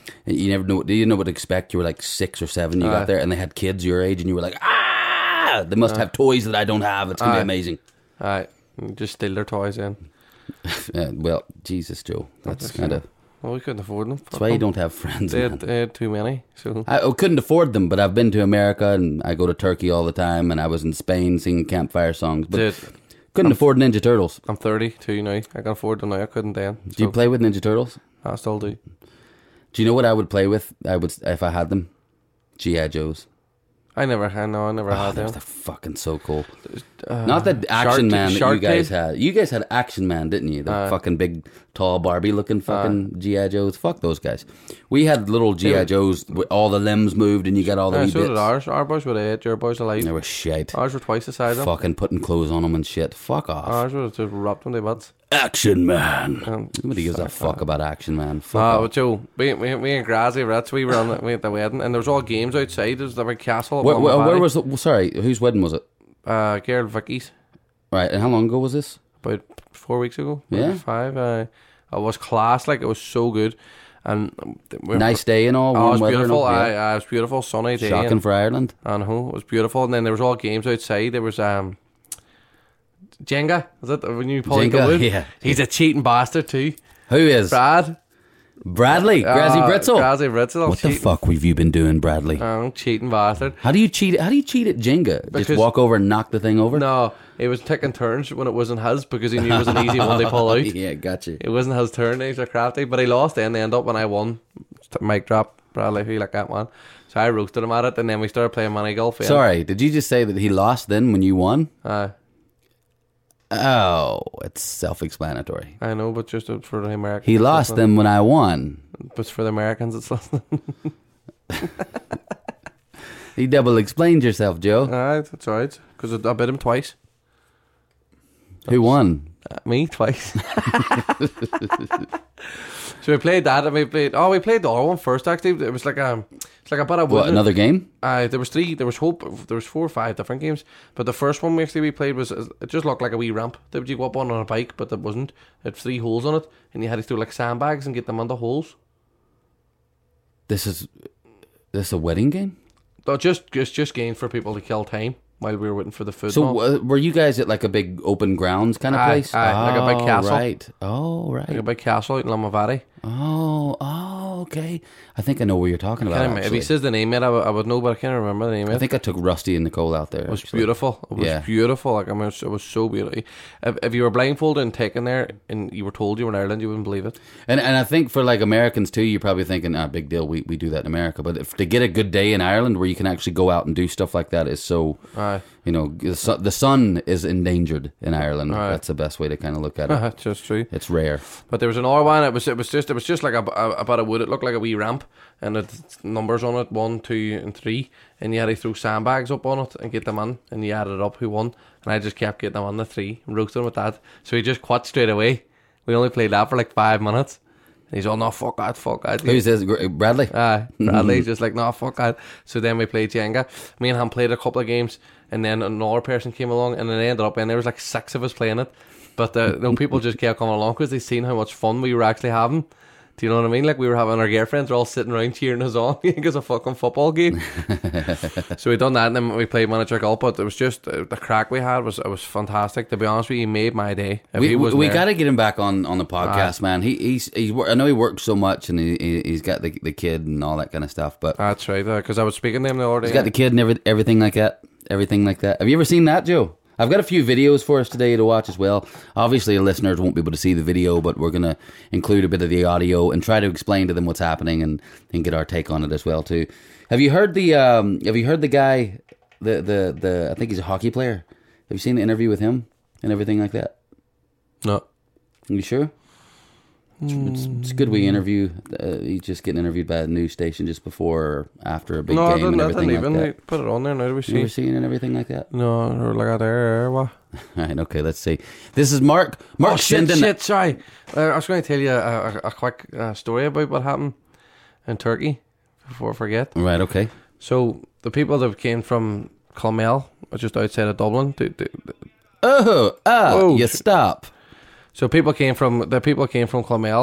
And you never know. You didn't know what to expect. You were like six or seven. You Aye. got there, and they had kids your age, and you were like, ah, they must have toys that I don't have. It's gonna Aye. be amazing. Aye, just steal their toys in. Uh, well, Jesus, Joe, that's That's kind of Well, we couldn't afford them. that's why you don't have friends. They Man. had, they had too many. So I, I couldn't afford them, but I've been to America and I go to Turkey all the time, and I was in Spain singing campfire songs, but Dude, couldn't afford Ninja Turtles. I'm thirty-two now. I can afford them now. I couldn't then. Do you So play with Ninja Turtles? I still do. Do you know what I would play with? I would if I had them. G I Joes. I never had. No, I never Oh, had they're, them. they're fucking so cool. Uh, Not that Action Shark- Man that Shark you guys Tale? had. You guys had Action Man, didn't you? The Aye. fucking big, tall Barbie looking fucking G I Joes. Fuck those guys. We had little G I Yeah. Joes with all the limbs moved and you got all the Yeah, wee so bits. did ours. Our boys were eight. Your boys were like They were shite. ours were twice the size. Of them. Fucking putting clothes on them and shit. Fuck off. Ours were just wrapped on their butts. Action Man. Um, Nobody gives a fuck about Action Man. Fuck Ah, off. but Joe, we, we, we and Grazzy Rats, we were on the, we at the wedding, and there was all games outside. There was the big castle. At Where, where, Mama where Valley. was the, well, sorry, whose wedding was it? uh, Girl Vicky's Right, and how long ago was this? about four weeks ago? Yeah. maybe five. Uh, it was class. Like it was so good, and um, we were- Nice day and all, Oh, it warm was weather beautiful. and all. I, Yeah. I, it was beautiful, sunny day. Shocking and, for Ireland. and uh, it was beautiful. And then there was all games outside. There was um. Jenga, is it when you pull out the Jenga, wood? yeah. He's a cheating bastard too. Who is? Brad, Bradley. Grazzy Uh, Britzel. Grazzy Britzel. What the cheating, fuck have you been doing, Bradley? Um, cheating bastard. How do you cheat? How do you cheat at Jenga? Because- Just walk over and knock the thing over? No, he was taking turns when it wasn't his because he knew it was an easy one to pull out. yeah, gotcha. It wasn't his turn. He's a crafty, but he lost. Then they end up when I won. Mic drop. Bradley, who like that one. So I roasted him at it, and then we started playing mini golf. Yeah. Sorry, did you just say that he lost then when you won? Uh, Oh, it's self-explanatory. I know, but just for the Americans. He it's lost listening. them when I won. But for the Americans, it's listening. You double explained yourself, Joe. Alright, that's alright. Because I bit him twice. Who won? Uh, me twice. So we played that, and we played. Oh, we played the other one first. Actually, it was like um, it's like a bit of What, wood. another game? Uh, there was three. There was hope. There was four or five different games. But the first one we actually we played was it just looked like a wee ramp that you go up on on a bike, but it wasn't. It had three holes on it, and you had to throw like sandbags and get them on the holes. This is this a wedding game? So just just just games for people to kill time while we were waiting for the food. and So all. uh, were you guys at like a big open grounds kind of Aye, place? aye, like a big Oh, castle. Right. Oh, right. like a big castle out in Lamavati. Oh, oh, okay. I think I know what you're talking about. Can't remember. If Actually. he says the name yet, I would, I would know, but I can't remember the name I yet. think I took Rusty and Nicole out there. It was actually. beautiful. It was Yeah. beautiful. Like I mean, it was, it was so beautiful. If, if you were blindfolded and taken there, and you were told you were in Ireland, you wouldn't believe it. And and I think for like Americans too, you're probably thinking, ah, big deal. We we do that in America. But if, to get a good day in Ireland where you can actually go out and do stuff like that is so, Aye. you know, the sun, the sun is endangered in Ireland. Aye. That's the best way to kind of look at it. That's just true. It's rare. But there was another one. It was it was just it was just like a, a, a bit of wood. It looked like a wee ramp, and it numbers on it one, two, and three. And you had to throw sandbags up on it and get them in, and you added up who won. And I just kept getting them on the three and roasted him with that. So he just quit straight away. We only played that for like five minutes. And he's all, no, fuck that, fuck that. Who's this? Gr- Bradley? Aye, Bradley's just like, no, fuck that. So then we played Jenga. Me and him played a couple of games, and then another person came along, and then it ended up, and there was like six of us playing it. But uh, no, people just kept coming along because they seen how much fun we were actually having. Do you know what I mean? Like we were having our girlfriends were all sitting around cheering us on like it's a fucking football game. So we done that, and then we played miniature golf. But it was just uh, the crack we had was it was fantastic. To be honest with you, he made my day. If We he we, wasn't we there- got to get him back on, on the podcast, man. He he's he's. wor- I know he works so much, and he, he he's got the the kid and all that kind of stuff. But That's right, because I was speaking to him the other day. he's got the kid and every, everything like that. Everything like that. Have you ever seen that, Joe? I've got a few videos for us today to watch as well. Obviously, the listeners won't be able to see the video, but we're going to include a bit of the audio and try to explain to them what's happening and, and get our take on it as well too. Have you heard the um, Have you heard the guy? The, the the I think he's a hockey player. Have you seen the interview with him and everything like that? No. Are you sure? It's, it's, it's a good we interview. Uh, he's just getting interviewed by a news station just before or after a big No, I game didn't, and I everything didn't like even that. put it on there. Now do we You ever see? seen and everything like that? No, or like that there. What? Right, okay, let's see. This is Mark. Mark Oh shit! Shinden. Shit! Sorry, uh, I was going to tell you a, a, a quick uh, story about what happened in Turkey before I forget. Right, okay. So the people that came from Clonmel, just outside of Dublin, to, to, Oh, ah, Oh, you sh- stop. so people came from the people came from Clonmel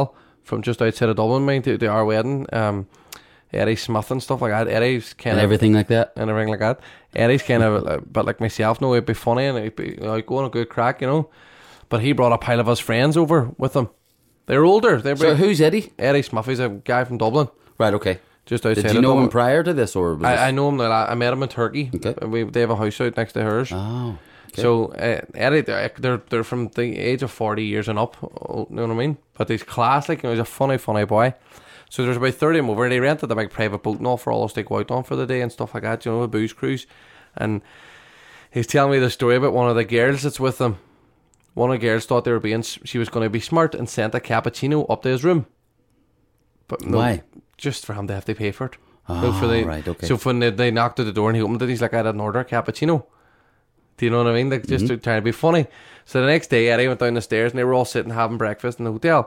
from just outside of Dublin, mine, to, to our wedding. Um, Eddie Smith and stuff like that. Eddie's kind And of everything like that. and everything like that. Eddie's kind of a bit like myself. No, it'd be funny and it'd be like going a good crack, you know. But he brought a pile of his friends over with him. They're older. They're So who's Eddie? Eddie Smith. He's a guy from Dublin, Right, okay. just outside. Did you of know Dublin. him prior to this, or was I, this- I know him. That I, I met him in Turkey. Okay. We they have a house out next to hers. Oh, okay. So uh, Eddie, they're they're they're from the age of forty years and up. You know what I mean? But he's class, like, he's a funny, funny boy. So there's about thirty of them over, and he rented a big private boat and all for all us to go out on for the day and stuff like that. You know, a booze cruise. And he's telling me the story about one of the girls that's with him. One of the girls thought they were being, she was going to be smart and sent a cappuccino up to his room. But no, Why? just for him to have to pay for it. Oh, No, for the, right, okay. So when they, they knocked at the door and he opened it, he's like, I didn't order a cappuccino. Do you know what I mean? Like, just Mm-hmm. to try to be funny. So the next day, Eddie went down the stairs and they were all sitting having breakfast in the hotel.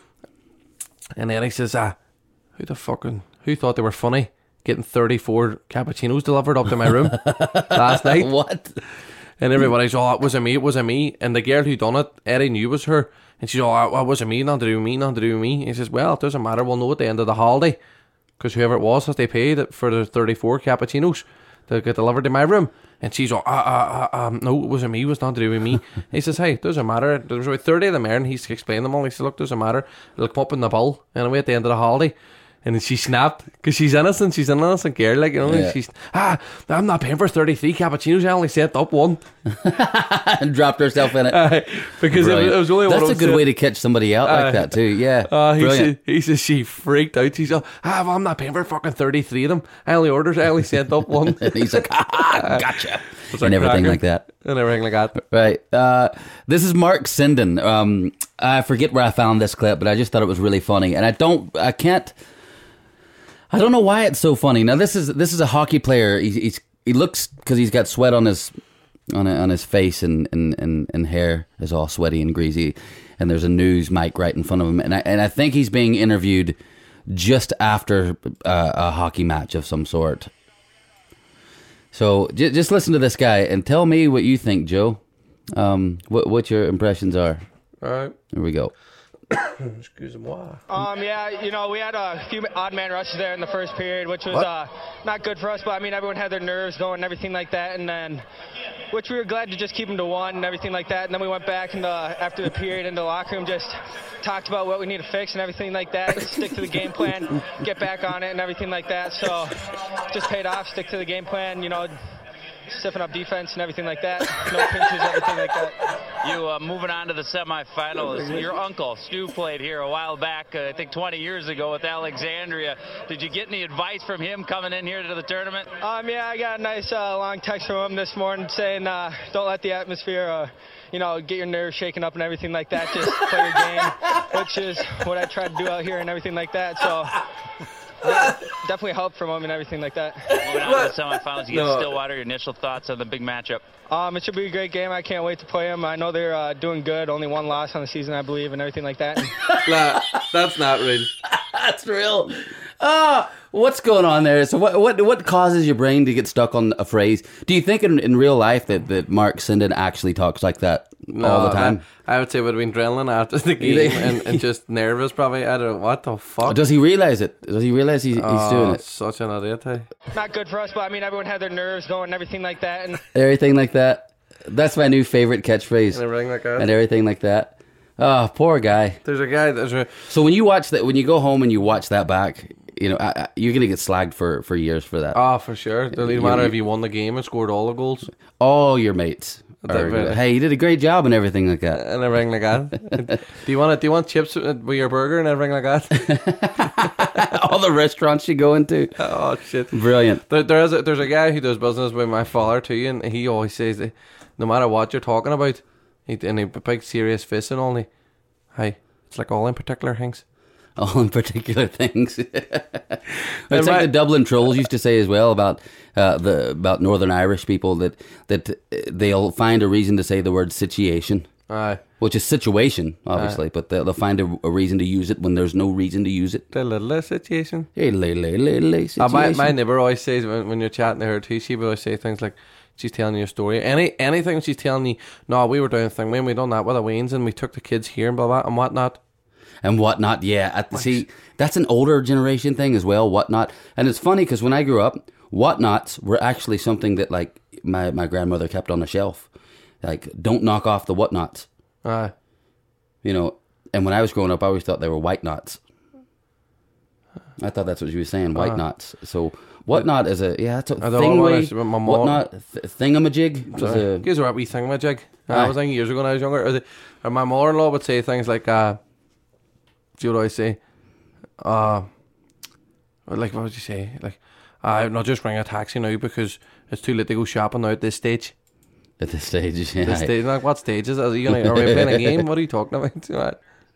And Eddie says, ah, who the fucking, who thought they were funny? Getting thirty-four cappuccinos delivered up to my room last night. What? And everybody's, oh, it wasn't me, it wasn't me. And the girl who done it, Eddie knew was her. And she's, oh, it wasn't me, nothing to do with me, nothing to do with me. And he says, well, it doesn't matter, we'll know at the end of the holiday. Because whoever it was, as they paid it for the thirty-four cappuccinos to get delivered to my room. And she's, oh, ah, ah, ah, um, no, it wasn't me, it was nothing to do with me. He says, hey, doesn't matter. There's about thirty of them there, and he's explaining them all. He says, look, doesn't matter. It'll come up in the bill anyway at the end of the holiday. And then she snapped, because she's innocent, she's an innocent girl, like, you know, Yeah. and she's, ah, I'm not paying for thirty-three cappuccinos, I only set up one. And dropped herself in it. Uh, because it was, Brilliant. it was only one That's a of good them way said- to catch somebody out like Uh, that too. Yeah, Uh, he, brilliant. said, he says she freaked out. She's like, ah, well, I'm not paying for fucking thirty-three of them. I only ordered, I only sent up one. And he's like, ah, gotcha, It's and like everything cracking. like that. And everything like that. Right. Uh, this is Mark Sinden. Um, I forget where I found this clip, but I just thought it was really funny, and I don't, I can't. I don't know why it's so funny. Now this is this is a hockey player. He, he's he looks, because he's got sweat on his on on his face, and, and, and, and hair is all sweaty and greasy, and there's a news mic right in front of him, and I and I think he's being interviewed just after uh, a hockey match of some sort. So j- just listen to this guy and tell me what you think, Joe. Um, what what your impressions are. All right. Here we go. Excuse-moi. Um, yeah, you know, we had a few odd man rushes there in the first period, which was What? uh, not good for us, but I mean, everyone had their nerves going and everything like that, and then, which we were glad to just keep them to one and everything like that, and then we went back in the, after the period in the locker room, just talked about what we need to fix and everything like that, stick to the game plan, get back on it and everything like that, so just paid off, stick to the game plan, you know, stiffen up defense and everything like that, no pinches, everything like that. You uh, moving on to the semifinals. Your uncle Stu played here a while back, uh, I think twenty years ago with Alexandria. Did you get any advice from him coming in here to the tournament? Um, yeah, I got a nice uh, long text from him this morning saying, uh, don't let the atmosphere, uh, you know, get your nerves shaken up and everything like that. Just play your game, which is what I try to do out here and everything like that. So yeah, definitely help from him and everything like that. Moving on to the semifinals, you get No. Stillwater. Your initial thoughts on the big matchup? Um, it should be a great game. I can't wait to play them. I know they're uh, doing good. Only one loss on the season, I believe, and everything like that. Nah, that's not real. That's real. Ah, what's going on there? So what what what causes your brain to get stuck on a phrase? Do you think in, in real life that, that Mark Sinden actually talks like that all the time? that- I would say it would have been adrenaline after the You game think- and, and just nervous probably. I don't know. What the fuck? Does he realize it? Does he realize he's, he's Oh, doing it? Such an idiot. Hey. Not good for us, but I mean, everyone had their nerves going and everything like that. And Everything like that. That's my new favorite catchphrase. And everything like that. And everything like that. Oh, poor guy. There's a guy. There's a. So when you watch that, when you go home and you watch that back, you know, I, I, you're gonna get slagged for, for years for that. Oh, for sure. It doesn't You- matter you- if you won the game and scored all the goals All your mates. That Are, really- hey, you did a great job and everything like that. and everything like that. do you want it? Do you want chips with your burger and everything like that? All the restaurants you go into. Oh shit. Brilliant. There, there is a, there's a guy who does business with my father too, and he always says that no matter what you're talking about, he, and he big serious face and all, and he, hey, it's like all in particular things. All in particular things. It's And like my- the Dublin trolls used to say as well about uh, the about Northern Irish people that that uh, they'll find a reason to say the word situation, Aye, which is situation, obviously, but they'll, they'll find a, a reason to use it when there's no reason to use it. the little situation. Hey, lay, lay, lay, lay, Uh, my situation. my neighbour always says when, when you're chatting to her too, she would always say things like she's telling you a story. Any anything she's telling you, no, we were doing a thing when we done that with the Waynes and we took the kids here and blah blah and whatnot. and Whatnot. Yeah, at, see, that's an older generation thing as well. Whatnot, and it's funny because when I grew up, Whatnots were actually something that like my my grandmother kept on the shelf. Like, don't knock off the Whatnots. Aye. You know, and when I was growing up, I always thought they were white knots. I thought that's what she was saying, white uh, knots. So Whatnot is a yeah, it's a thingway. Whatnot th- thingamajig. A, gives her a wee thingamajig. Uh, I was thinking years ago when I was younger. Or, the, or my mother-in-law would say things like, uh, "Do you know what I say? Uh, like what would you say? Like, uh, not just ring a taxi now because it's too late to go shopping now at this stage." At this stage, yeah. This stage, like, what stage is it? Are you gonna are we playing a game? What are you talking about?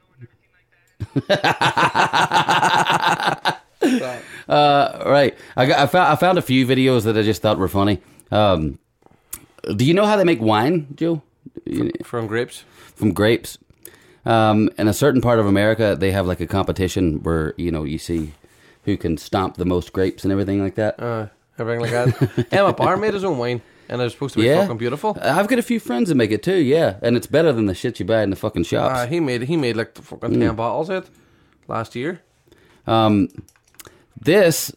uh, right, I, got, I found I found a few videos that I just thought were funny. Um, do you know how they make wine, Joe? From, from grapes. From grapes. Um, in a certain part of America, they have like a competition where you know you see who can stomp the most grapes and everything like that. Uh, everything like that. Emma Barr made his own wine. And it's supposed to be yeah. fucking beautiful. I've got a few friends that make it too, yeah. And it's better than the shit you buy in the fucking shops. Uh, he made he made like fucking mm. ten bottles of it last year. Um, this,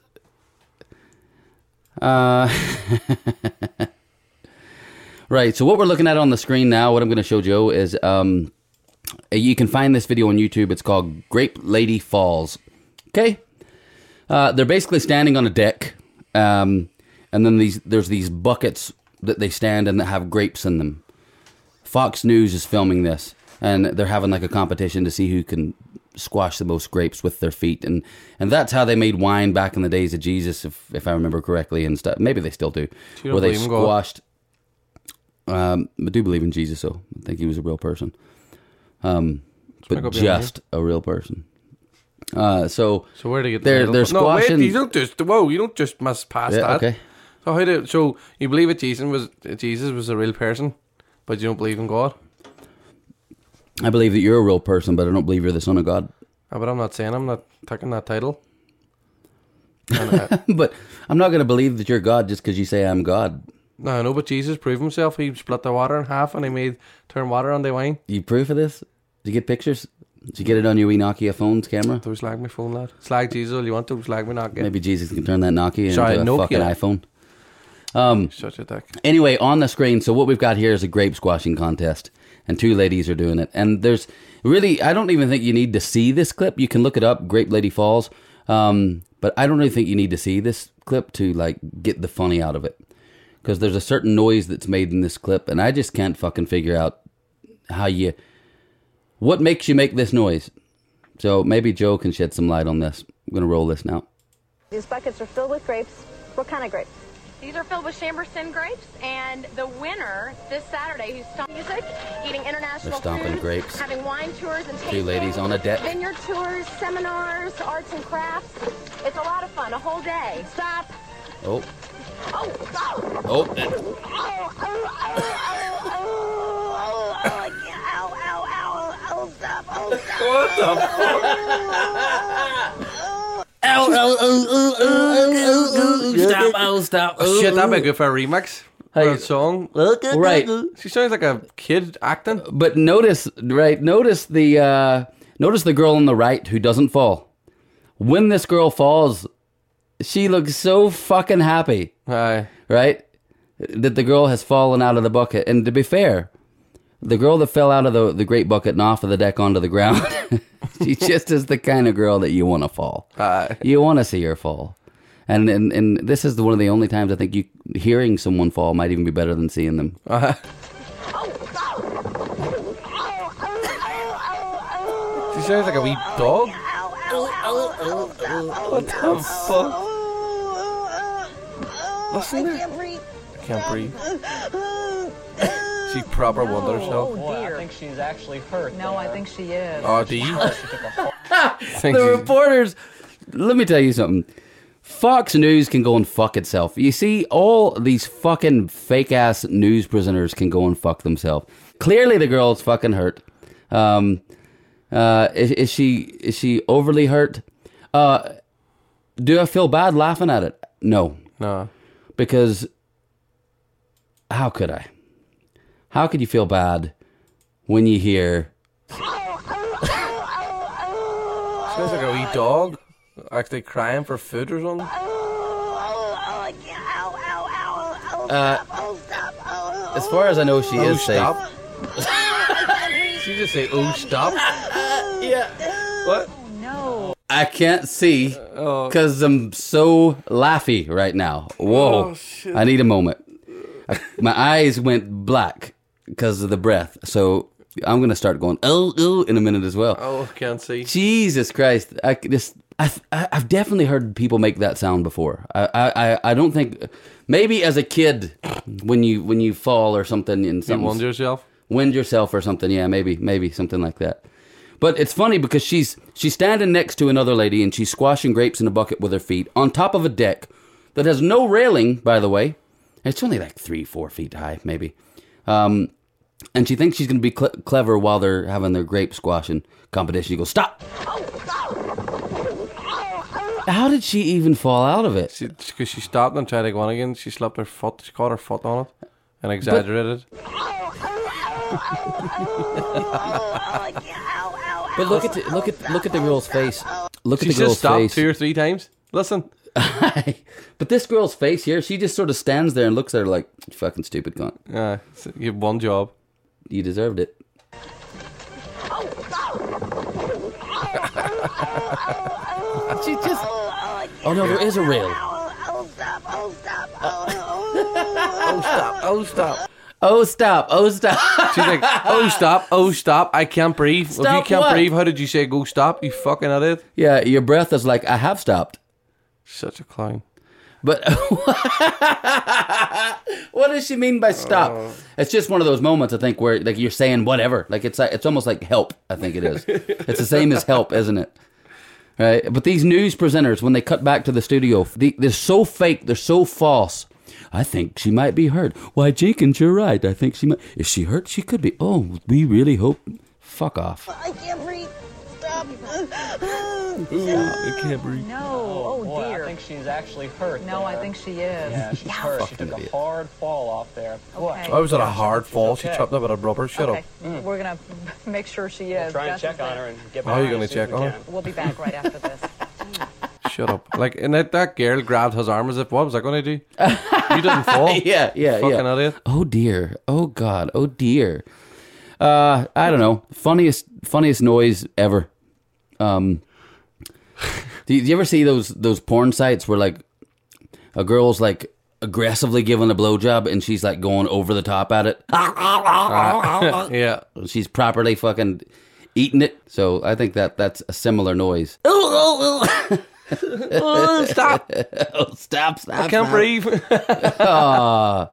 uh, right. So what we're looking at on the screen now, what I'm going to show Joe is, um, you can find this video on YouTube. It's called Grape Lady Falls. Okay, uh, they're basically standing on a deck. Um. And then these, there's these buckets that they stand in that have grapes in them. Fox News is filming this, and they're having like a competition to see who can squash the most grapes with their feet, and and that's how they made wine back in the days of Jesus, if if I remember correctly, and stuff. Maybe they still do, where they squashed. Um, I do believe in Jesus, so I think he was a real person, um, but just a real person. Uh, so so where do you get they're the they're squashing? No, wait, you don't just whoa, you don't just must pass yeah, that. Okay. So how do so you believe that Jesus was Jesus was a real person, but you don't believe in God? I believe that you're a real person, but I don't believe you're the son of God. Oh, but I'm not saying I'm not taking that title. I, but I'm not going to believe that you're God just because you say I'm God. No, no, but Jesus proved himself. He split the water in half and he made turn water into wine. You proof of this? Did you get pictures? Did you get it on your wee Nokia phone's camera? Don't slag my phone, lad. Slag Jesus all you want to, slag me Nokia. Maybe Jesus can turn that Nokia Sorry, into a Nokia. fucking iPhone. Um, Such a dick. Anyway, on the screen, so what we've got here is a grape squashing contest, and two ladies are doing it. And there's really, I don't even think you need to see this clip. You can look it up, Grape Lady Falls. Um, but I don't really think you need to see this clip to like get the funny out of it, because there's a certain noise that's made in this clip, and I just can't fucking figure out how you, what makes you make this noise. So maybe Joe can shed some light on this. I'm gonna roll this now. These buckets are filled with grapes. What kind of grapes? These are filled with Chamberson grapes, and the winner this Saturday, who's stomping music, eating international They're stomping food, grapes. having wine tours and Two ladies on a deck. vineyard tours, seminars, arts and crafts. It's a lot of fun, a whole day. Stop. Oh. Oh, stop. Oh. Oh, oh, oh, oh, oh, oh, oh, ow, ow, ow, oh, stop, oh, stop. What the fuck? Ow, ow, ow, ow, ow, ow, ow, stop, oh, stop. Oh, shit, that'd be good for a remix. Hey. For a song. Right. She sounds like a kid acting. But notice, right, notice the, uh, notice the girl on the right who doesn't fall. When this girl falls, she looks so fucking happy. Aye. Right? That the girl has fallen out of the bucket. And to be fair, the girl that fell out of the, the great bucket and off of the deck onto the ground, she just is the kind of girl that you want to fall. Aye. You want to see her fall. And, and and this is the, one of the only times I think you hearing someone fall might even be better than seeing them. Uh-huh. She sounds like a wee dog. What the fuck? Listen there. I can't breathe. She proper wondered herself. Boy, I think she's actually hurt. No, I think she is. Oh, do you? The reporters, let me tell you something. Fox News can go and fuck itself. You see, all these fucking fake-ass news presenters can go and fuck themselves. Clearly the girl's fucking hurt. Um, uh, is, is she is she overly hurt? Uh, do I feel bad laughing at it? No. No. Because how could I? How could you feel bad when you hear dog actually crying for food or something? Uh, as far as I know, she Oh, is safe. stop. She just say, "Oh, stop." Yeah. What? No. I can't see Oh. because I'm so laughy right now. Whoa. Oh, shit. I need a moment. I, my eyes went black because of the breath. So I'm going to start going, oh, oh, in a minute as well. Oh, can't see. Jesus Christ. I c- just, I've, I- I've definitely heard people make that sound before. I, I, I- I don't think, maybe as a kid, when you when you fall or something in You something. wonder yourself? Wind yourself or something, yeah, maybe, maybe something like that. But it's funny because she's she's standing next to another lady and she's squashing grapes in a bucket with her feet on top of a deck that has no railing, by the way. It's only like three, four feet high, maybe. Um, and she thinks she's going to be cl- clever while they're having their grape squashing competition. She goes, stop! How did she even fall out of it? Because she, she stopped and tried to go on again. She slapped her foot. She caught her foot on it and exaggerated. But look at the, look at look at the girl's face. Look at She the girl's just stopped face. two or three times. Listen. But this girl's face here, she just sort of stands there and looks at her like, fucking stupid cunt. Uh, you have one job. You deserved it. She just... Oh no, there is a rail. Oh, stop. Oh, stop. Oh, stop. Oh, stop. Oh, stop. Oh, stop. She's like, oh, stop. Oh, stop. I can't breathe. if you Stop can't what? breathe, how did you say go stop? You fucking idiot. Yeah, your breath is like, I have stopped. Such a clown. But what does she mean by stop? Oh. It's just one of those moments, I think, where like you're saying whatever. Like it's like, it's almost like help. I think it is. It's the same as help, isn't it? Right. But these news presenters, when they cut back to the studio, they, they're so fake. They're so false. I think she might be hurt. Why, Jenkins, you're right. I think she might. Is she hurt? She could be. Oh, we really hope. Fuck off. I can't breathe. Stop. I can't breathe. No. Oh, Boy, dear. I think she's actually hurt. No, I there. think she is. Yeah, she's hurt. She took a hard fall off there. Boy. Okay. I was at a hard fall. She Okay. chopped up with a rubber. Shut Okay. up. We're going to make sure she is. Try and Just check a on sec. her and get How are you back gonna as soon as check we on her? can. We'll be back right after this. Shut up. Like, and that, that girl grabbed his arm as if, what was I going to do? You didn't fall. Yeah, yeah, Fucking yeah. idiot. Oh dear. Oh God. Oh dear. Uh, I don't know. Funniest, funniest noise ever. Um, do you, do you ever see those those porn sites where like a girl's like aggressively giving a blowjob and she's like going over the top at it? Yeah. She's properly fucking eating it. So I think that that's a similar noise. Oh, stop. Oh, stop! Stop! I can't stop. breathe. Aw.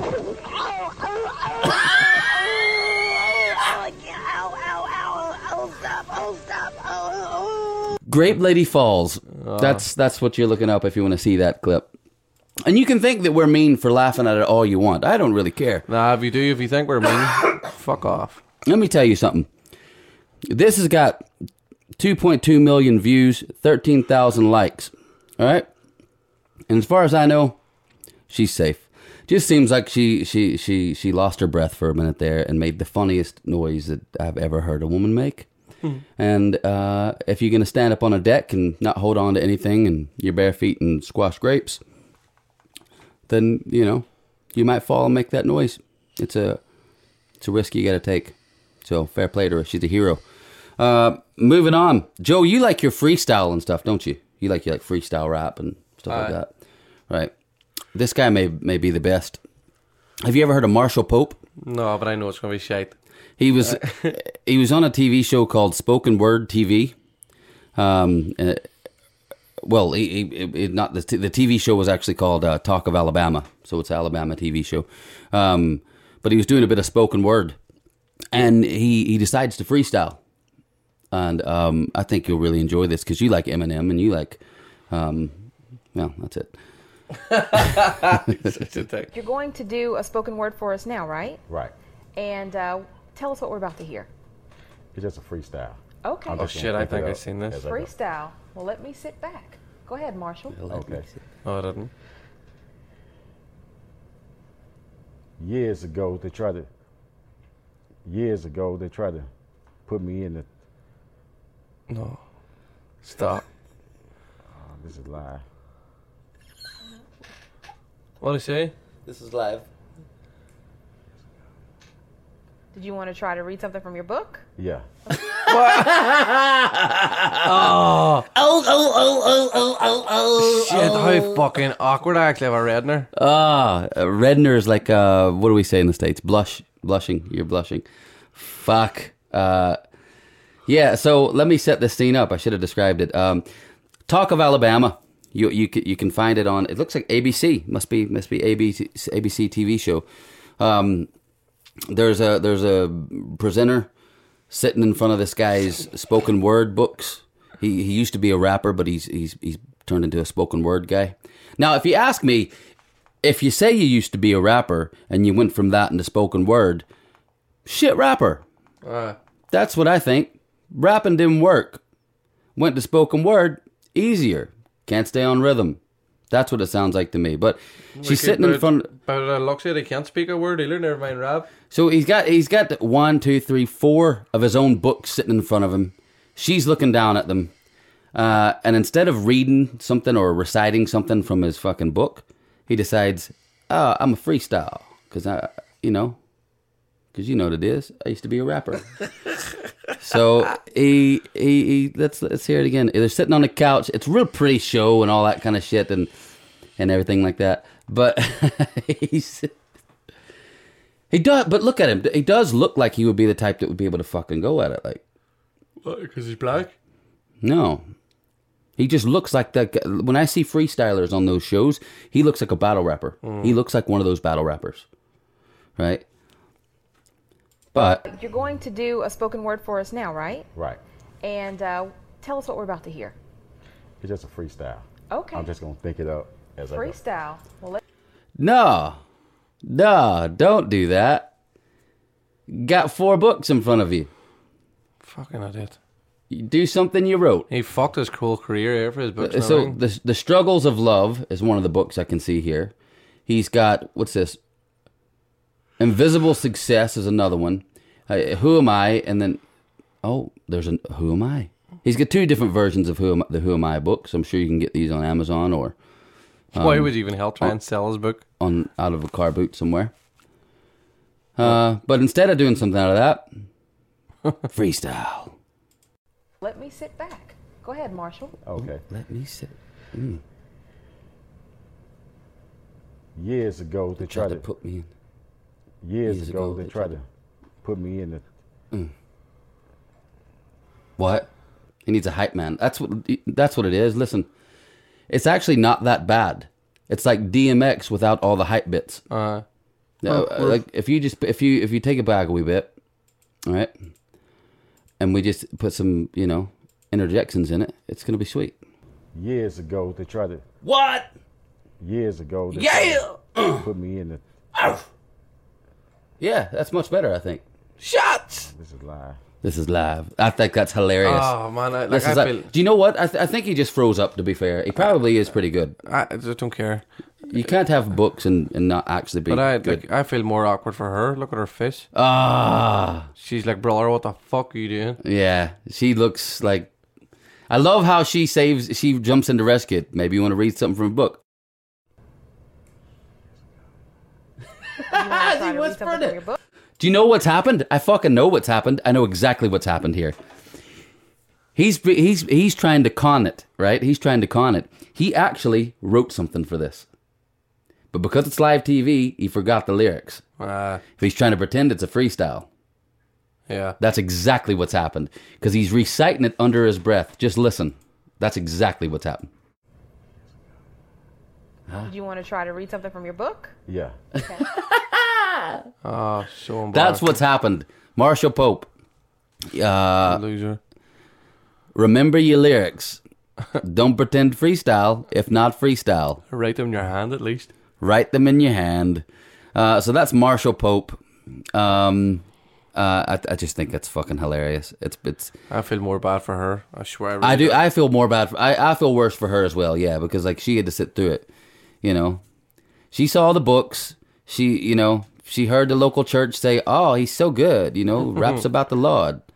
Grape Lady Falls. That's that's what you're looking up if you want to see that clip. And you can think that we're mean for laughing at it all you want. I don't really care. Nah, if you do, if you think we're mean, fuck off. Let me tell you something. This has got two point two million views, thirteen thousand likes. All right? And as far as I know, she's safe. Just seems like she she she she lost her breath for a minute there and made the funniest noise that I've ever heard a woman make. Hmm. And uh, if you're going to stand up on a deck and not hold on to anything and your bare feet and squash grapes, then, you know, you might fall and make that noise. It's a it's a risk you got to take. So fair play to her. She's a hero. Uh, moving on. Joe, you like your freestyle and stuff, don't you? You like your like freestyle rap and stuff like Aye. that. Right. This guy may may be the best. Have you ever heard of Marshall Pope? No, but I know it's going to be shite. He was he was on a T V show called Spoken Word T V. Um, uh, well, he, he, he, not the, t- the T V show was actually called uh, Talk of Alabama, so it's an Alabama T V show. Um, but he was doing a bit of spoken word, and he he decides to freestyle. And um, I think you'll really enjoy this because you like Eminem and you like, um, well, that's it. You're going to do a spoken word for us now, right? Right. And uh, tell us what we're about to hear. It's just a freestyle. Okay. I'm Oh just shit, gonna I pick think it I've up seen this. as I go. Freestyle. Well, let me sit back. Go ahead, Marshall. Okay. No, I didn't. Years ago, they tried to. Years ago, they tried to put me in the. No. Stop. Oh, this is live. What did he say? This is live. Did you want to try to read something from your book? Yeah. Oh. Oh, oh, oh, oh, oh, oh, oh. Shit, how fucking awkward. I actually have a Redner. Ah, uh, Redner is like, uh, what do we say in the States? Blush. Blushing. You're blushing. Fuck. Uh, yeah, so let me set this scene up. I should have described it. Um, Talk of Alabama. You you can, you can find it on, it looks like A B C. Must be must be A B C, A B C T V show. Um, there's a there's a presenter sitting in front of this guy's spoken word books. He he used to be a rapper, but he's he's he's turned into a spoken word guy. Now, if you ask me, if you say you used to be a rapper and you went from that into spoken word, shit rapper. Uh, That's what I think. Rapping didn't work. Went to spoken word, easier. Can't stay on rhythm. That's what it sounds like to me. But she's sitting in front. But uh, Locke said he can't speak a word either. Never mind rap. So he's got he's got one, two, three, four of his own books sitting in front of him. She's looking down at them, uh, and instead of reading something or reciting something from his fucking book, he decides, "Oh, I'm a freestyle because I, you know, because you know what it is. I used to be a rapper." So he, he he let's let's hear it again. They're sitting on the couch. It's a real pretty show and all that kind of shit and and everything like that. But he's he does. But look at him. He does look like he would be the type that would be able to fucking go at it. Like, because he's black. No, he just looks like that. guy. When I see freestylers on those shows, he looks like a battle rapper. Mm. He looks like one of those battle rappers, right? But You're going to do a spoken word for us now, right? Right. And uh, tell us what we're about to hear. It's just a freestyle. Okay. I'm just gonna think it up as I go. Freestyle. Well, let- no, no, don't do that. Got four books in front of you. Fucking idiot. You do something you wrote. He fucked his whole career here for his books. and So everything. the the struggles of love is one of the books I can see here. He's got what's this? Invisible Success is another one. Uh, who am I? And then oh, there's an Who Am I? He's got two different versions of Who Am, the Who Am I books. I'm sure you can get these on Amazon or um, why would you even help try and sell his book on out of a car boot somewhere. Uh, but instead of doing something out of that, freestyle. let me sit back. Go ahead, Marshall. Okay. Let me sit. Mm. Years ago, they tried Tried to to put me in. Years, years ago, ago, they they tried to put me in the. Mm. What? He needs a hype man. That's what. That's what it is. Listen, it's actually not that bad. It's like D M X without all the hype bits. Uh, No, oh, like if you just if you if you take it back a wee bit, all right, and we just put some you know interjections in it, it's gonna be sweet. Years ago, they tried to. What? Years ago, they Yeah. tried to put me in the. Yeah, that's much better. I think. Shots. This is live. This is live. I think that's hilarious. Oh man, I, like This I is like- feel. do you know what? I, th- I think he just froze up. To be fair, he probably is pretty good. I, I just don't care. You can't have books and, and not actually be But I good. like. I feel more awkward for her. Look at her face. Ah, She's like, brother, what the fuck are you doing? yeah. She looks like. I love how she saves. She jumps into rescue. Maybe you want to read something from a book. You wanna try to read something from your book? Do you know what's happened? I fucking know what's happened. I know exactly what's happened here. He's he's he's trying to con it, right? He's trying to con it. He actually wrote something for this, but because it's live T V, he forgot the lyrics. Uh, He's trying to pretend it's a freestyle. yeah. That's exactly what's happened because he's reciting it under his breath. Just listen. That's exactly what's happened. Did you want to try to read something from your book? Yeah. Okay. Oh, so embarrassing. That's what's happened. Marshall Pope. Uh, Loser. remember your lyrics. Don't pretend freestyle if not freestyle. Write them in your hand at least. Write them in your hand. Uh, so that's Marshall Pope. Um, uh, I, I just think that's fucking hilarious. It's it's. I feel more bad for her. I swear. I, really I do. I feel more bad. For, I I feel worse for her as well. Yeah, because like she had to sit through it. You know, she saw the books. She you know she heard the local church say, "Oh, he's so good." You know, raps about the Lord.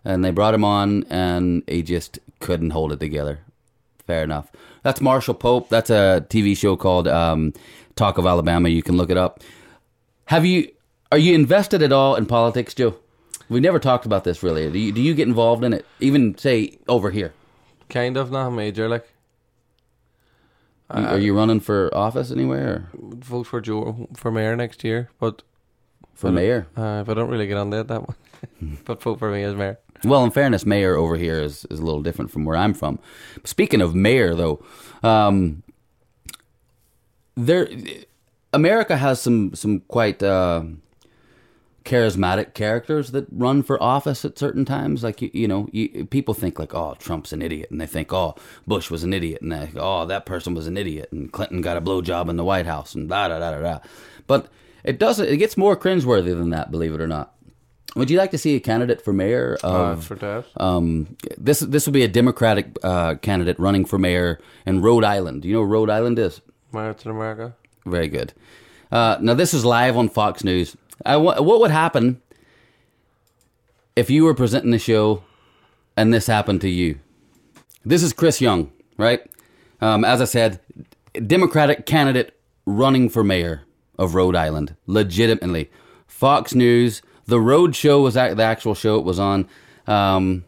and they brought him on, and he just couldn't hold it together. Fair enough. That's Marshall Pope. That's a T V show called um, Talk of Alabama. You can look it up. Have you? Are you invested at all in politics, Joe? We never talked about this really. Do you, do you get involved in it? Even say over here. Kind of, not major. Like, you, are you running for office anywhere? Or? Vote for Joe for mayor next year, but for mayor. Uh, if I don't really get on that that one, but vote for me as mayor. Well, in fairness, mayor over here is, is a little different from where I'm from. Speaking of mayor, though, um, there, America has some some quite uh, charismatic characters that run for office at certain times. Like you, you know, you, people think like, oh, Trump's an idiot, and they think, oh, Bush was an idiot, and they think, oh, that person was an idiot, and Clinton got a blowjob in the White House, and da da da da da. But it doesn't. It gets more cringeworthy than that, believe it or not. Would you like to see a candidate for mayor of? Uh, for that. Um, this this would be a Democratic uh, candidate running for mayor in Rhode Island. Do you know where Rhode Island is? Mayor to America. Very good. Uh, now this is live on Fox News. I, what would happen if you were presenting the show and this happened to you? This is Chris Young, right? Um, as I said, Democratic candidate running for mayor of Rhode Island, legitimately. Fox News. The Road Show was the actual show it was on. Um,